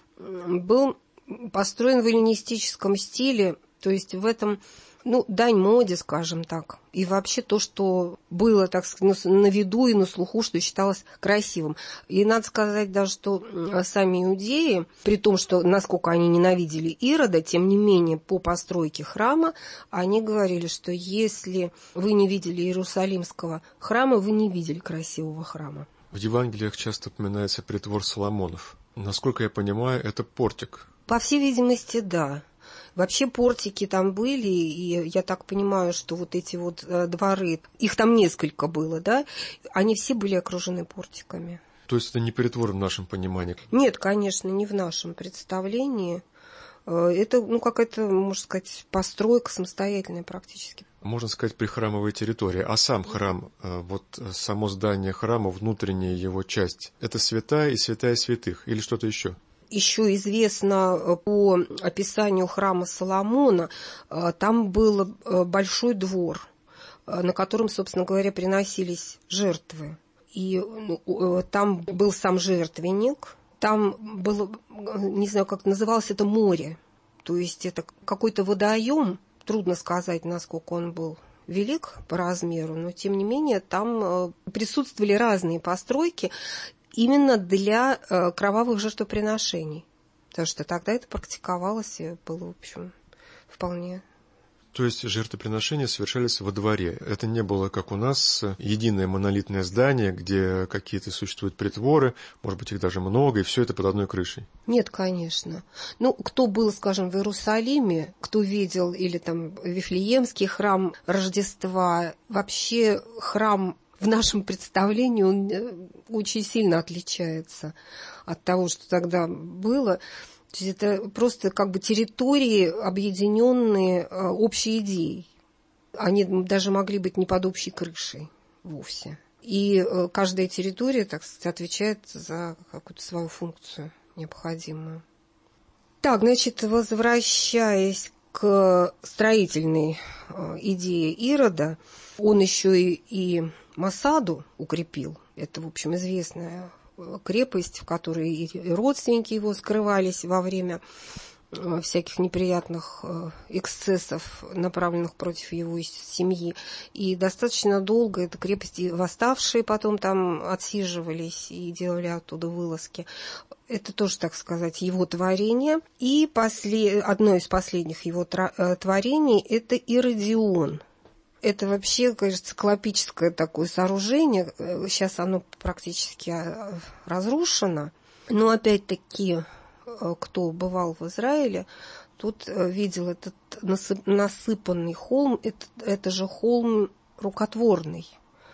[SPEAKER 6] был построен в эллинистическом стиле, то есть в этом, ну, дань моде, скажем так. И вообще то, что было, так сказать, на виду и на слуху, что считалось красивым. И надо сказать даже, что сами иудеи, при том, что насколько они ненавидели Ирода, тем не менее по постройке храма, они говорили, что если вы не видели Иерусалимского храма, вы не видели красивого храма.
[SPEAKER 2] В Евангелиях часто упоминается притвор Соломонов. Насколько я понимаю, это портик.
[SPEAKER 6] По всей видимости, да. Вообще портики там были, и я так понимаю, что вот эти вот дворы, их там несколько было, да, они все были окружены портиками.
[SPEAKER 2] То есть это не притвор в нашем понимании?
[SPEAKER 6] Нет, конечно, не в нашем представлении. Это, ну, какая-то, можно сказать, постройка самостоятельная практически.
[SPEAKER 2] Можно сказать, прихрамовая территория. А сам храм, вот само здание храма, внутренняя его часть, это святая и святая святых или что-то еще?
[SPEAKER 6] Еще известно по описанию храма Соломона, там был большой двор, на котором, собственно говоря, приносились жертвы. И там был сам жертвенник, там было, не знаю, как называлось, это море. То есть это какой-то водоем, трудно сказать, насколько он был велик по размеру, но тем не менее там присутствовали разные постройки, именно для э, кровавых жертвоприношений. Потому что тогда это практиковалось и было, в общем, вполне.
[SPEAKER 2] То есть жертвоприношения совершались во дворе. Это не было, как у нас, единое монолитное здание, где какие-то существуют притворы, может быть, их даже много, и все это под одной крышей.
[SPEAKER 6] Нет, конечно. Ну, кто был, скажем, в Иерусалиме, кто видел, или там Вифлеемский храм Рождества, вообще храм в нашем представлении он очень сильно отличается от того, что тогда было. То есть это просто как бы территории, объединенные общей идеей. Они даже могли быть не под общей крышей вовсе. И каждая территория, так сказать, отвечает за какую-то свою функцию необходимую. Так, значит, возвращаясь к строительной идее Ирода, он еще и, и Масаду укрепил. Это, в общем, известная крепость, в которой и родственники его скрывались во время всяких неприятных эксцессов, направленных против его семьи. И достаточно долго эта крепость, и восставшие потом там отсиживались и делали оттуда вылазки. Это тоже, так сказать, его творение. И после... одно из последних его творений – это Иродион. Это вообще, кажется, циклопическое такое сооружение. Сейчас оно практически разрушено. Но опять-таки, кто бывал в Израиле, тут видел этот насыпанный холм. Это, это же холм рукотворный,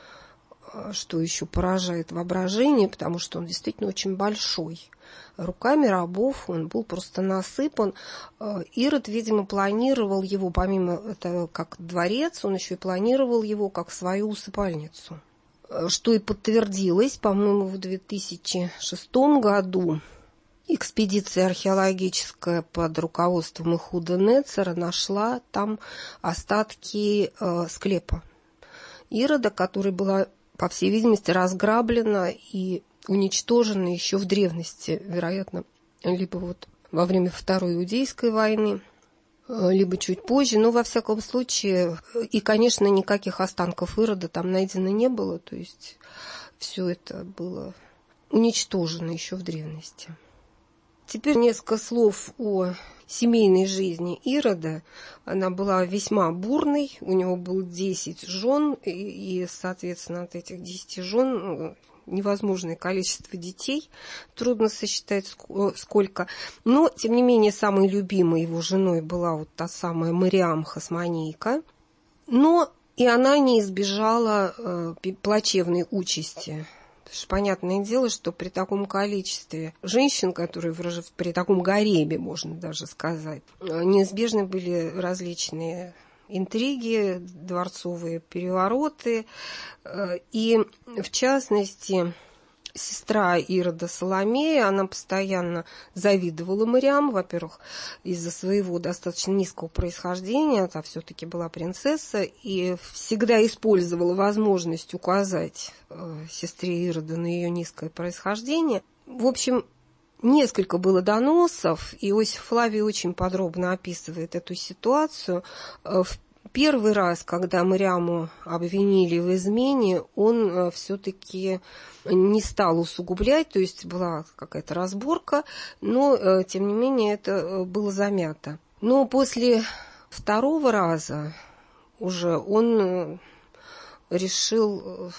[SPEAKER 6] что еще поражает воображение, потому что он действительно очень большой. Руками рабов он был просто насыпан. Ирод, видимо, планировал его, помимо этого, как дворец, он еще и планировал его как свою усыпальницу. Что и подтвердилось, по-моему, в две тысячи шестом году экспедиция археологическая под руководством Ихуда Нецера нашла там остатки э, склепа Ирода, который была, по всей видимости, разграблена и уничтожена еще в древности, вероятно, либо вот во время Второй Иудейской войны, либо чуть позже, но во всяком случае, и, конечно, никаких останков Ирода там найдено не было, то есть все это было уничтожено еще в древности. Теперь несколько слов о семейной жизни Ирода. Она была весьма бурной, у него было десять жен, и, и, соответственно, от этих десяти жен невозможное количество детей, трудно сосчитать сколько. Но, тем не менее, самой любимой его женой была вот та самая Мариам Хасмонейка. Но и она не избежала э, плачевной участи. Потому что понятное дело, что при таком количестве женщин, которые выражают, при таком гареме, можно даже сказать, неизбежны были различные интриги, дворцовые перевороты. И, в частности, сестра Ирода Соломея, она постоянно завидовала Мариам, во-первых, из-за своего достаточно низкого происхождения, она все-таки была принцесса, и всегда использовала возможность указать э, сестре Ирода на ее низкое происхождение. В общем, несколько было доносов, и Иосиф Флавий очень подробно описывает эту ситуацию. В первый раз, когда Мариаму обвинили в измене, он все-таки не стал усугублять, то есть была какая-то разборка, но, тем не менее, это было замято. Но после второго раза уже он решил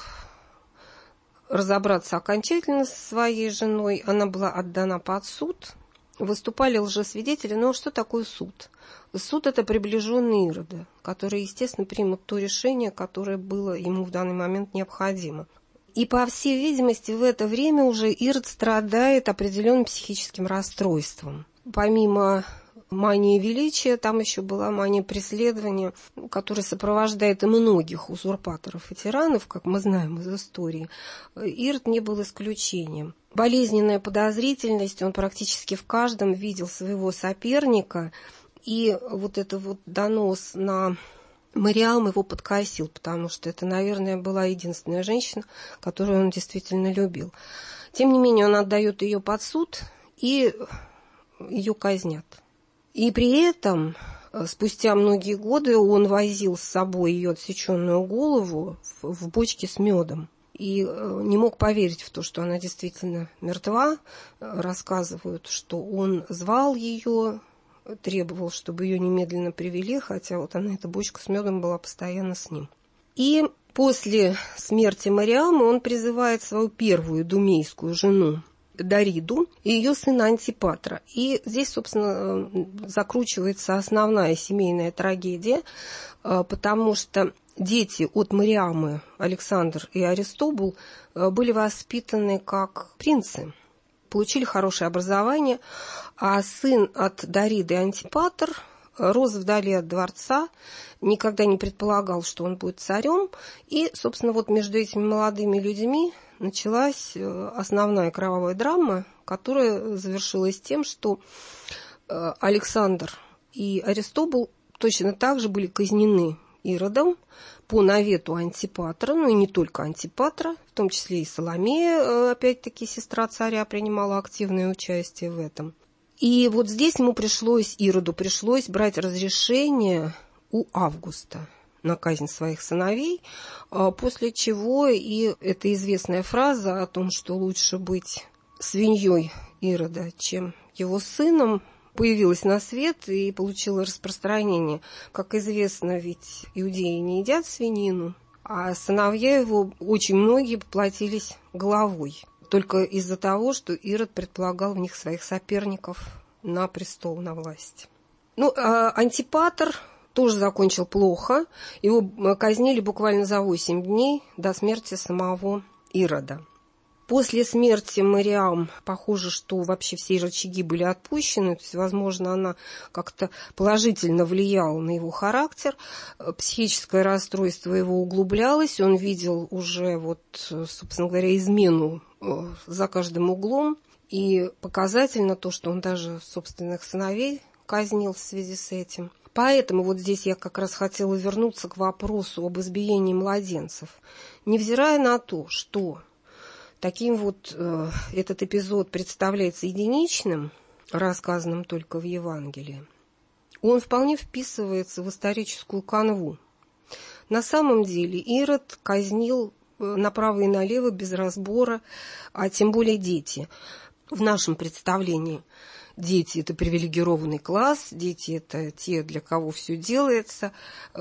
[SPEAKER 6] разобраться окончательно со своей женой. Она была отдана под суд. Выступали лжесвидетели. Но что такое суд? Суд – это приближенные Ирода, которые, естественно, примут то решение, которое было ему в данный момент необходимо. И, по всей видимости, в это время уже Ирод страдает определенным психическим расстройством. Помимо мании величия, там еще была мания преследования, которая сопровождает и многих узурпаторов и тиранов, как мы знаем из истории. Ирод не был исключением. Болезненная подозрительность, он практически в каждом видел своего соперника, и вот этот вот донос на Мариам его подкосил, потому что это, наверное, была единственная женщина, которую он действительно любил. Тем не менее, он отдает ее под суд, и ее казнят. И при этом, спустя многие годы, он возил с собой ее отсеченную голову в, в бочке с медом. И не мог поверить в то, что она действительно мертва. Рассказывают, что он звал ее, требовал, чтобы ее немедленно привели, хотя вот она, эта бочка с медом, была постоянно с ним. И после смерти Мариамы он призывает свою первую думейскую жену Дариду и ее сына Антипатра. И здесь, собственно, закручивается основная семейная трагедия, потому что дети от Мариамы, Александр и Аристобул, были воспитаны как принцы, получили хорошее образование, а сын от Дариды, Антипатр, рос вдали от дворца, никогда не предполагал, что он будет царем. И, собственно, вот между этими молодыми людьми началась основная кровавая драма, которая завершилась тем, что Александр и Аристобул точно так же были казнены Иродом по навету Антипатра, ну и не только Антипатра, в том числе и Соломея, опять-таки сестра царя, принимала активное участие в этом. И вот здесь ему пришлось, Ироду пришлось брать разрешение у Августа на казнь своих сыновей, после чего и эта известная фраза о том, что лучше быть свиньей Ирода, чем его сыном, появилась на свет и получила распространение. Как известно, ведь иудеи не едят свинину, а сыновья его, очень многие, поплатились головой. Только из-за того, что Ирод предполагал в них своих соперников на престол, на власть. Ну, а Антипатр тоже закончил плохо. Его казнили буквально за восемь дней до смерти самого Ирода. После смерти Мариам, похоже, что вообще все рычаги были отпущены, то есть, возможно, она как-то положительно влияла на его характер, психическое расстройство его углублялось, он видел уже, вот, собственно говоря, измену за каждым углом, И показательно то, что он даже собственных сыновей казнил в связи с этим. Поэтому вот здесь я как раз хотела вернуться к вопросу об избиении младенцев. Невзирая на то, что таким вот э, этот эпизод представляется единичным, рассказанным только в Евангелии, он вполне вписывается в историческую канву. На самом деле Ирод казнил направо и налево без разбора, а тем более дети. В нашем представлении дети – это привилегированный класс, дети – это те, для кого все делается.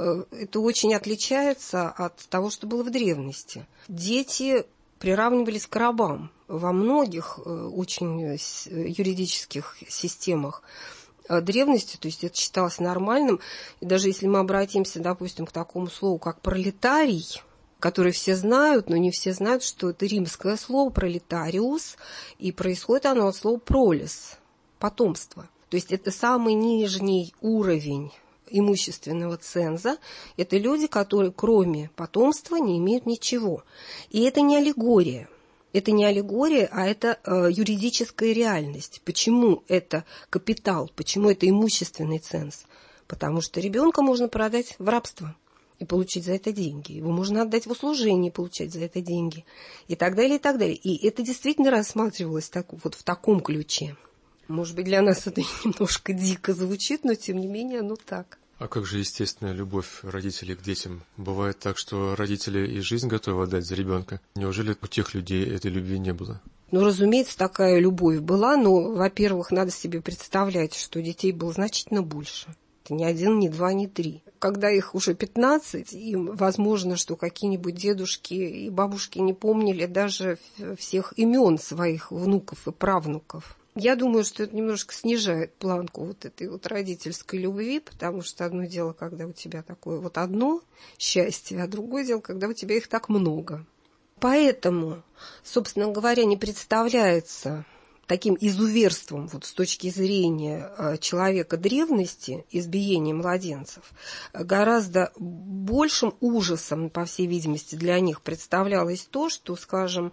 [SPEAKER 6] Это очень отличается от того, что было в древности. Дети приравнивались к рабам во многих очень юридических системах древности, то есть это считалось нормальным. И даже если мы обратимся, допустим, к такому слову, как пролетарий, который все знают, но не все знают, что это римское слово пролетариус, и происходит оно от слова пролис, потомство. То есть это самый нижний уровень имущественного ценза. Это люди, которые кроме потомства не имеют ничего. И это не аллегория. Это не аллегория, а это э, юридическая реальность. Почему это капитал? Почему это имущественный ценз? Потому что ребенка можно продать в рабство и получить за это деньги. Его можно отдать в услужение и получать за это деньги. И так далее, и так далее. И это действительно рассматривалось так, вот в таком ключе. Может быть, для нас это немножко дико звучит, но тем не менее оно так.
[SPEAKER 2] А как же естественная любовь родителей к детям? Бывает так, что родители и жизнь готовы отдать за ребенка. Неужели у тех людей этой любви не было?
[SPEAKER 6] Ну, разумеется, такая любовь была, но, во-первых, надо себе представлять, что детей было значительно больше. Это не один, не два, не три. Когда их уже пятнадцать, им возможно, что какие-нибудь дедушки и бабушки не помнили даже всех имен своих внуков и правнуков. Я думаю, что это немножко снижает планку вот этой вот родительской любви, потому что одно дело, когда у тебя такое вот одно счастье, а другое дело, когда у тебя их так много. Поэтому, собственно говоря, не представляется таким изуверством вот с точки зрения человека древности, избиение младенцев, гораздо большим ужасом, по всей видимости, для них представлялось то, что, скажем,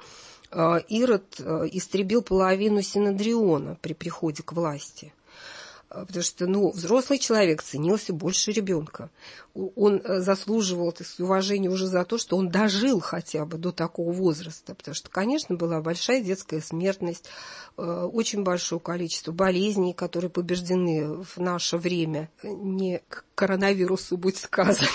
[SPEAKER 6] Ирод истребил половину Синедриона при приходе к власти. Потому что ну, взрослый человек ценился больше ребенка. Он заслуживал так сказать, уважения уже за то, что он дожил хотя бы до такого возраста. Потому что, конечно, была большая детская смертность, очень большое количество болезней, которые побеждены в наше время. Не к коронавирусу, будь сказано.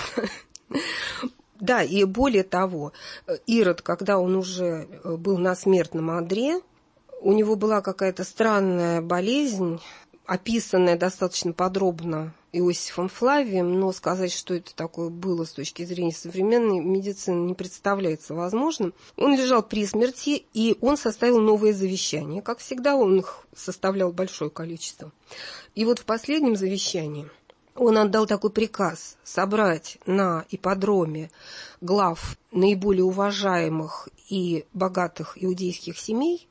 [SPEAKER 6] Да, и более того, Ирод, когда он уже был на смертном одре, у него была какая-то странная болезнь, описанная достаточно подробно Иосифом Флавием, но сказать, что это такое было с точки зрения современной медицины, не представляется возможным. Он лежал при смерти, и он составил новое завещание. Как всегда, он их составлял большое количество. И вот в последнем завещании он отдал такой приказ собрать на ипподроме глав наиболее уважаемых и богатых иудейских семей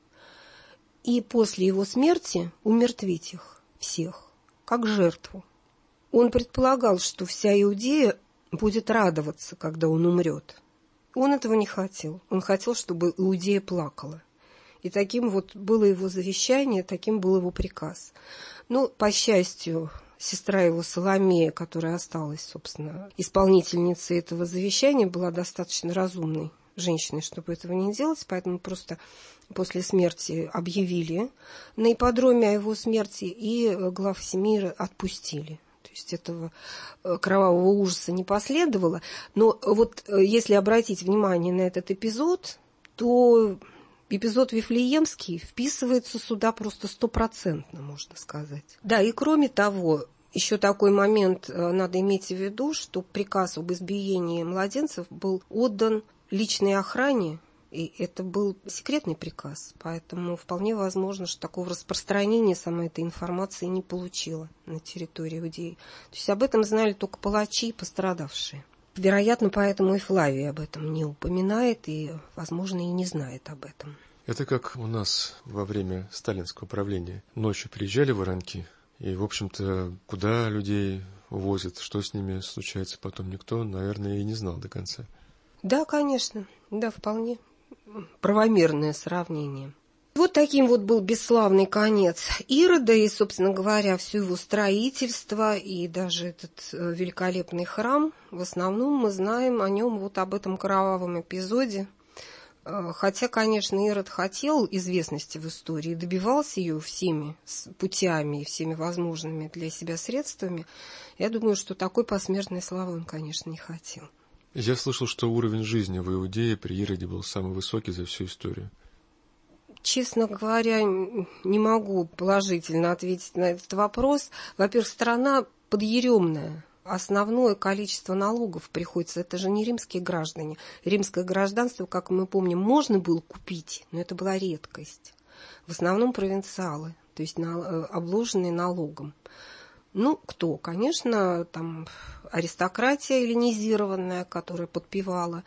[SPEAKER 6] и после его смерти умертвить их всех, как жертву. Он предполагал, что вся Иудея будет радоваться, когда он умрет. Он этого не хотел. Он хотел, чтобы Иудея плакала. И таким вот было его завещание, таким был его приказ. Но, по счастью, сестра его Соломея, которая осталась, собственно, исполнительницей этого завещания, была достаточно разумной женщиной, чтобы этого не делать, поэтому просто после смерти объявили на ипподроме о его смерти, и глав семьи отпустили. То есть этого кровавого ужаса не последовало. Но вот если обратить внимание на этот эпизод, то эпизод Вифлеемский вписывается сюда просто стопроцентно, можно сказать. Да, и кроме того, еще такой момент надо иметь в виду, что приказ об избиении младенцев был отдан личной охране, и это был секретный приказ, поэтому вполне возможно, что такого распространения сама эта информация не получила на территории Иудеи. То есть об этом знали только палачи и пострадавшие. Вероятно, поэтому и Флавий об этом не упоминает и, возможно, и не знает об этом.
[SPEAKER 2] Это как у нас во время сталинского правления. Ночью приезжали воронки, и, в общем-то, куда людей увозят, что с ними случается потом, никто, наверное, и не знал до конца.
[SPEAKER 6] Да, конечно, да, вполне правомерное сравнение. В Вот таким вот был бесславный конец Ирода, и, собственно говоря, все его строительство, и даже этот великолепный храм, в основном мы знаем о нем вот об этом кровавом эпизоде. Хотя, конечно, Ирод хотел известности в истории, добивался ее всеми путями и всеми возможными для себя средствами, я думаю, что такой посмертной славы он, конечно, не хотел.
[SPEAKER 2] Я слышал, что уровень жизни в Иудее при Ироде был самый высокий за всю историю.
[SPEAKER 6] Честно говоря, не могу положительно ответить на этот вопрос. Во-первых, страна подъеремная. Основное количество налогов приходится. Это же не римские граждане. Римское гражданство, как мы помним, можно было купить, но это была редкость. В основном провинциалы, то есть обложенные налогом. Ну, кто? Конечно, там аристократия эллинизированная, которая подпевала.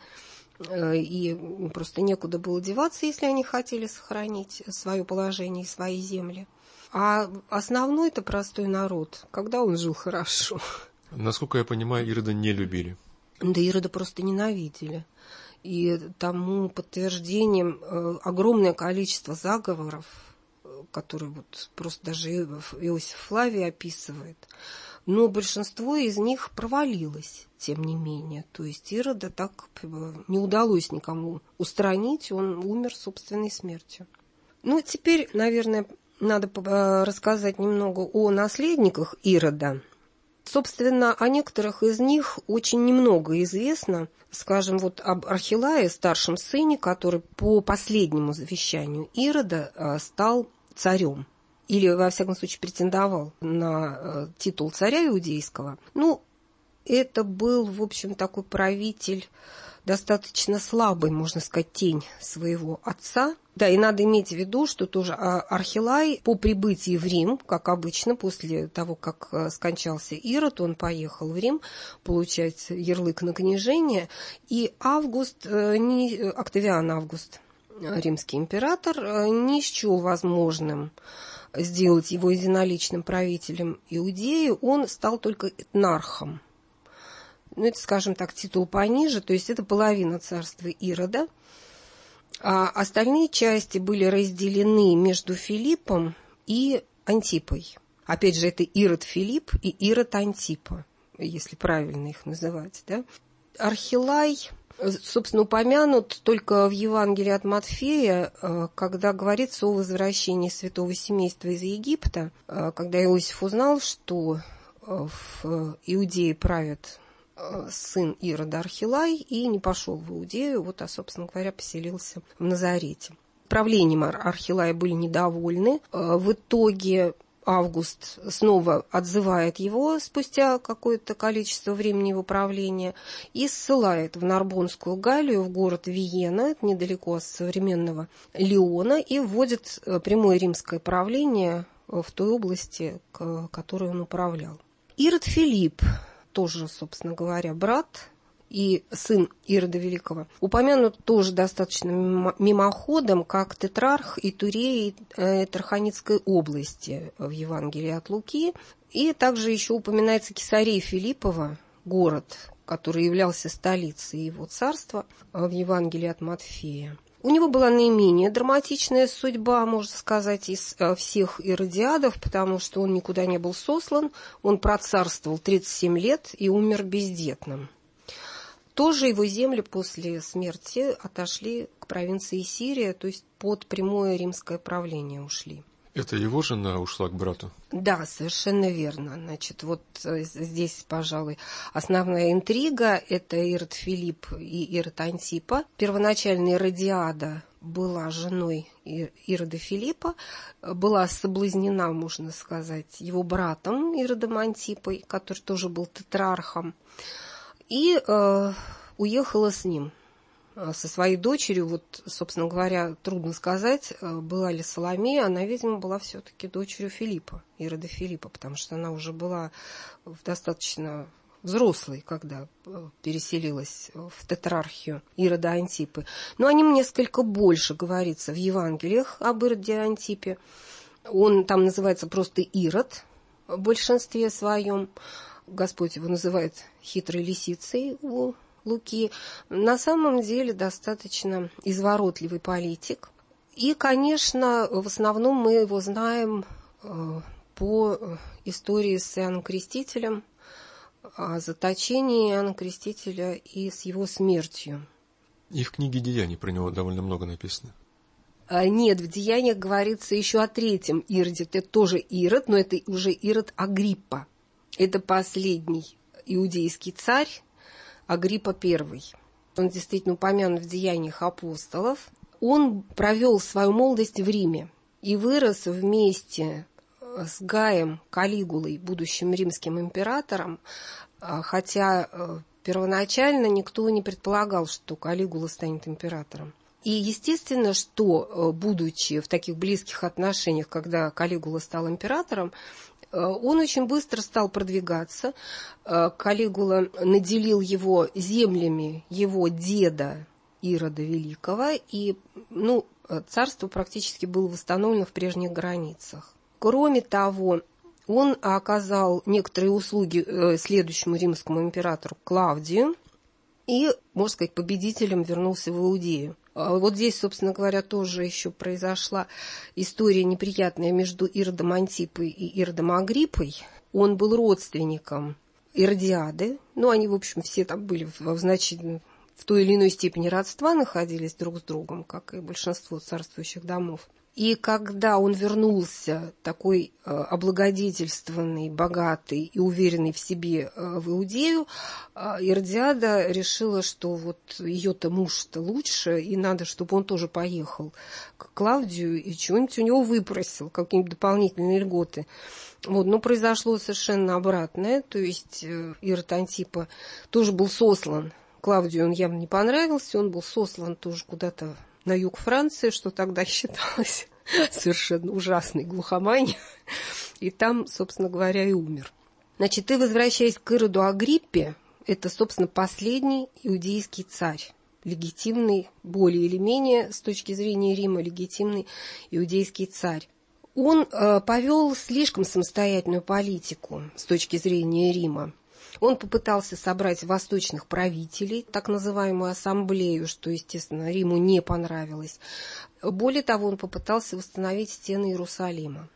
[SPEAKER 6] И просто некуда было деваться, если они хотели сохранить свое положение и свои земли. А основной-то простой народ, когда он жил хорошо.
[SPEAKER 2] Насколько я понимаю, Ирода не любили.
[SPEAKER 6] Да Ирода просто ненавидели. И тому подтверждением огромное количество заговоров, которые вот просто даже Иосиф Флавий описывает. Но большинство из них провалилось, тем не менее. То есть Ирода так не удалось никому устранить, он умер собственной смертью. Ну, теперь, наверное, надо рассказать немного о наследниках Ирода. Собственно, о некоторых из них очень немного известно. Скажем, вот об Архилае, старшем сыне, который по последнему завещанию Ирода стал царем. Или, во всяком случае, претендовал на э, титул царя иудейского. Ну, это был, в общем, такой правитель, достаточно слабый, можно сказать, тень своего отца. Да, и надо иметь в виду, что тоже Архилай по прибытии в Рим, как обычно, после того, как скончался Ирод, он поехал в Рим получать ярлык на княжение. И Август, э, не, Октавиан Август, римский император, не счел возможным сделать его единоличным правителем Иудеи, он стал только этнархом. Ну, это, скажем так, титул пониже, то есть это половина царства Ирода. А остальные части были разделены между Филиппом и Антипой. Опять же, это Ирод Филипп и Ирод Антипа, если правильно их называть, да? Архилай, собственно, упомянут только в Евангелии от Матфея, когда говорится о возвращении святого семейства из Египта, когда Иосиф узнал, что в Иудее правит сын Ирода Архилай, и не пошел в Иудею, вот, а, собственно говоря, поселился в Назарете. Правлением Архилая были недовольны. В итоге Август снова отзывает его спустя какое-то количество времени его правления и ссылает в Нарбонскую Галлию, в город Виена, это недалеко от современного Лиона, и вводит прямое римское правление в той области, которой он управлял. Ирод Филипп, тоже, собственно говоря, брат и сын Ирода Великого, упомянут тоже достаточно мимоходом, как тетрарх Итурей Тарханитской области в Евангелии от Луки. И также еще упоминается Кесария Филиппова, город, который являлся столицей его царства, в Евангелии от Матфея. У него была наименее драматичная судьба, можно сказать, из всех иродиадов, потому что он никуда не был сослан, он процарствовал тридцать семь лет и умер бездетным. Тоже его земли после смерти отошли к провинции Сирия, то есть под прямое римское правление ушли.
[SPEAKER 2] Это его жена ушла к брату?
[SPEAKER 6] Да, совершенно верно. Значит, вот здесь, пожалуй, основная интрига – это Ирод Филипп и Ирод Антипа. Первоначально Иродиада была женой Ирода Филиппа, была соблазнена, можно сказать, его братом Иродом Антипой, который тоже был тетрархом, и э, уехала с ним. Со своей дочерью, вот, собственно говоря, трудно сказать, была ли Соломея, она, видимо, была все-таки дочерью Филиппа, Ирода Филиппа, потому что она уже была достаточно взрослой, когда переселилась в тетрархию Ирода Антипы. Но о нем несколько больше говорится в Евангелиях об Ироде Антипе. Он там называется просто Ирод в большинстве своем. Господь его называет хитрой лисицей у Луки. На самом деле достаточно изворотливый политик. И, конечно, в основном мы его знаем по истории с Иоанном Крестителем, о заточении Иоанна Крестителя и с его смертью.
[SPEAKER 2] И в книге «Деяний» про него довольно много написано.
[SPEAKER 6] Нет, в «Деяниях» говорится еще о третьем Ироде. Это тоже Ирод, но это уже Ирод Агриппа. Это последний иудейский царь, Агриппа первый. Он действительно упомянут в «Деяниях апостолов». Он провел свою молодость в Риме и вырос вместе с Гаем Калигулой, будущим римским императором, хотя первоначально никто не предполагал, что Калигула станет императором. И естественно, что, будучи в таких близких отношениях, когда Калигула стал императором, он очень быстро стал продвигаться. Калигула наделил его землями его деда Ирода Великого, и ну, царство практически было восстановлено в прежних границах. Кроме того, он оказал некоторые услуги следующему римскому императору Клавдию и, можно сказать, победителем вернулся в Иудею. Вот здесь, собственно говоря, тоже еще произошла история неприятная между Иродом Антипой и Иродом Агриппой. Он был родственником Иродиады, ну, они, в общем, все там были в значительном, в той или иной степени родства, находились друг с другом, как и большинство царствующих домов. И когда он вернулся, такой э, облагодетельствованный, богатый и уверенный в себе э, в Иудею, э, Иродиада решила, что вот ее-то муж-то лучше, и надо, чтобы он тоже поехал к Клавдию и чего-нибудь у него выпросил, какие-нибудь дополнительные льготы. Вот, но произошло совершенно обратное, то есть э, Ирод Антипа тоже был сослан. Клавдию он явно не понравился, он был сослан тоже куда-то на юг Франции, что тогда считалось совершенно ужасной глухоманью. И там, собственно говоря, и умер. Значит, и возвращаясь к Ироду Агриппе, это, собственно, последний иудейский царь. Легитимный, более или менее, с точки зрения Рима, легитимный иудейский царь. Он э, повел слишком самостоятельную политику с точки зрения Рима. Он попытался собрать восточных правителей, так называемую ассамблею, что, естественно, Риму не понравилось. Более того, он попытался восстановить стены Иерусалима.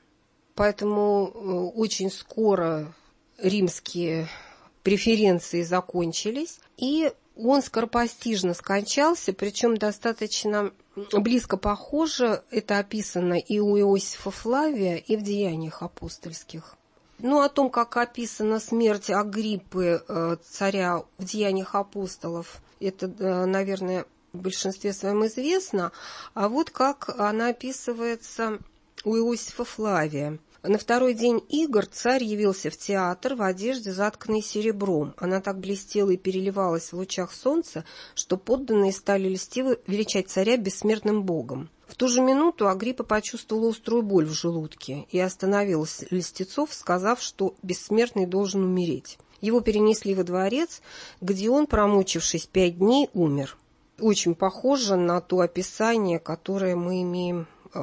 [SPEAKER 6] Поэтому очень скоро римские преференции закончились, и он скоропостижно скончался, причем достаточно близко похоже, это описано и у Иосифа Флавия, и в «Деяниях апостольских». Ну, о том, как описана смерть Агриппы, царя, в «Деяниях апостолов», это, наверное, в большинстве своем известно. А вот как она описывается у Иосифа Флавия. На второй день игр царь явился в театр в одежде, затканной серебром. Она так блестела и переливалась в лучах солнца, что подданные стали льстиво величать царя бессмертным богом. В ту же минуту Агриппа почувствовала острую боль в желудке и остановила льстецов, сказав, что бессмертный должен умереть. Его перенесли во дворец, где он, промучившись пять дней, умер. Очень похоже на то описание, которое мы имеем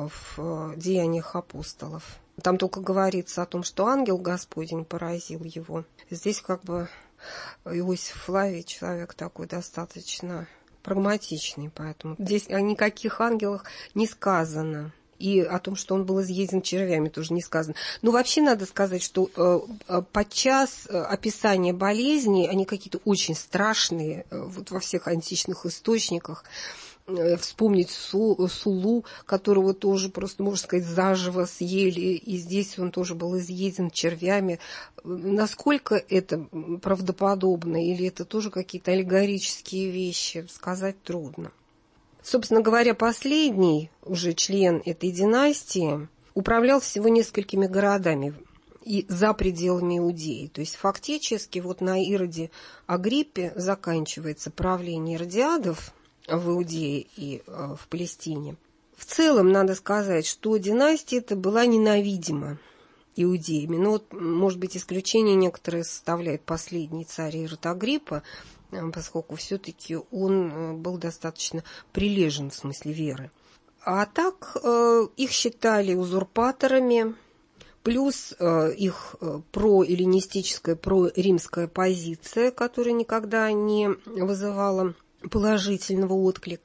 [SPEAKER 6] в «Деяниях апостолов». Там только говорится о том, что ангел Господень поразил его. Здесь как бы Иосиф Флавий человек такой достаточно прагматичный, поэтому здесь о никаких ангелах не сказано. И о том, что он был изъеден червями, тоже не сказано. Но вообще надо сказать, что э, подчас описания болезней, они какие-то очень страшные, э, вот во всех античных источниках. Э, вспомнить Су, Сулу, которого тоже просто, можно сказать, заживо съели, и здесь он тоже был изъеден червями. Насколько это правдоподобно, или это тоже какие-то аллегорические вещи, сказать трудно. Собственно говоря, последний уже член этой династии управлял всего несколькими городами и за пределами Иудеи. То есть фактически вот на Ироде Агриппе заканчивается правление Иродиадов в Иудее и в Палестине. В целом надо сказать, что династия эта была ненавидима иудеями. Но вот, может быть, исключение некоторые составляет последний царь Ирод Агриппа, поскольку все-таки он был достаточно прилежен в смысле веры. А так их считали узурпаторами, плюс их проэллинистическая, проримская позиция, которая никогда не вызывала положительного отклика.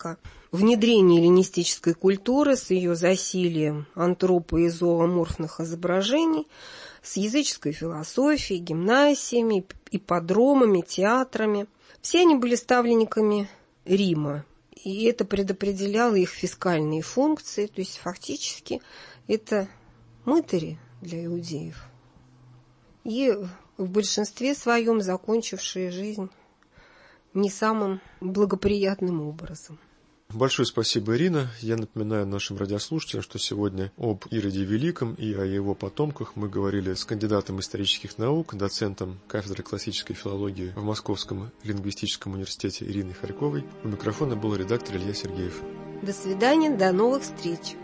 [SPEAKER 6] внедрение эллинистической культуры с ее засилием антропо- и зооморфных изображений, с языческой философией, гимнасиями, ипподромами, театрами. Все они были ставленниками Рима, и это предопределяло их фискальные функции, то есть фактически это мытари для иудеев. И в большинстве своем закончившие жизнь не самым благоприятным образом.
[SPEAKER 2] Большое спасибо, Ирина. Я напоминаю нашим радиослушателям, что сегодня об Ироде Великом и о его потомках мы говорили с кандидатом исторических наук, доцентом кафедры классической филологии в Московском лингвистическом университете Ириной Харьковой. У микрофона был редактор Илья Сергеев.
[SPEAKER 6] До свидания, до новых встреч.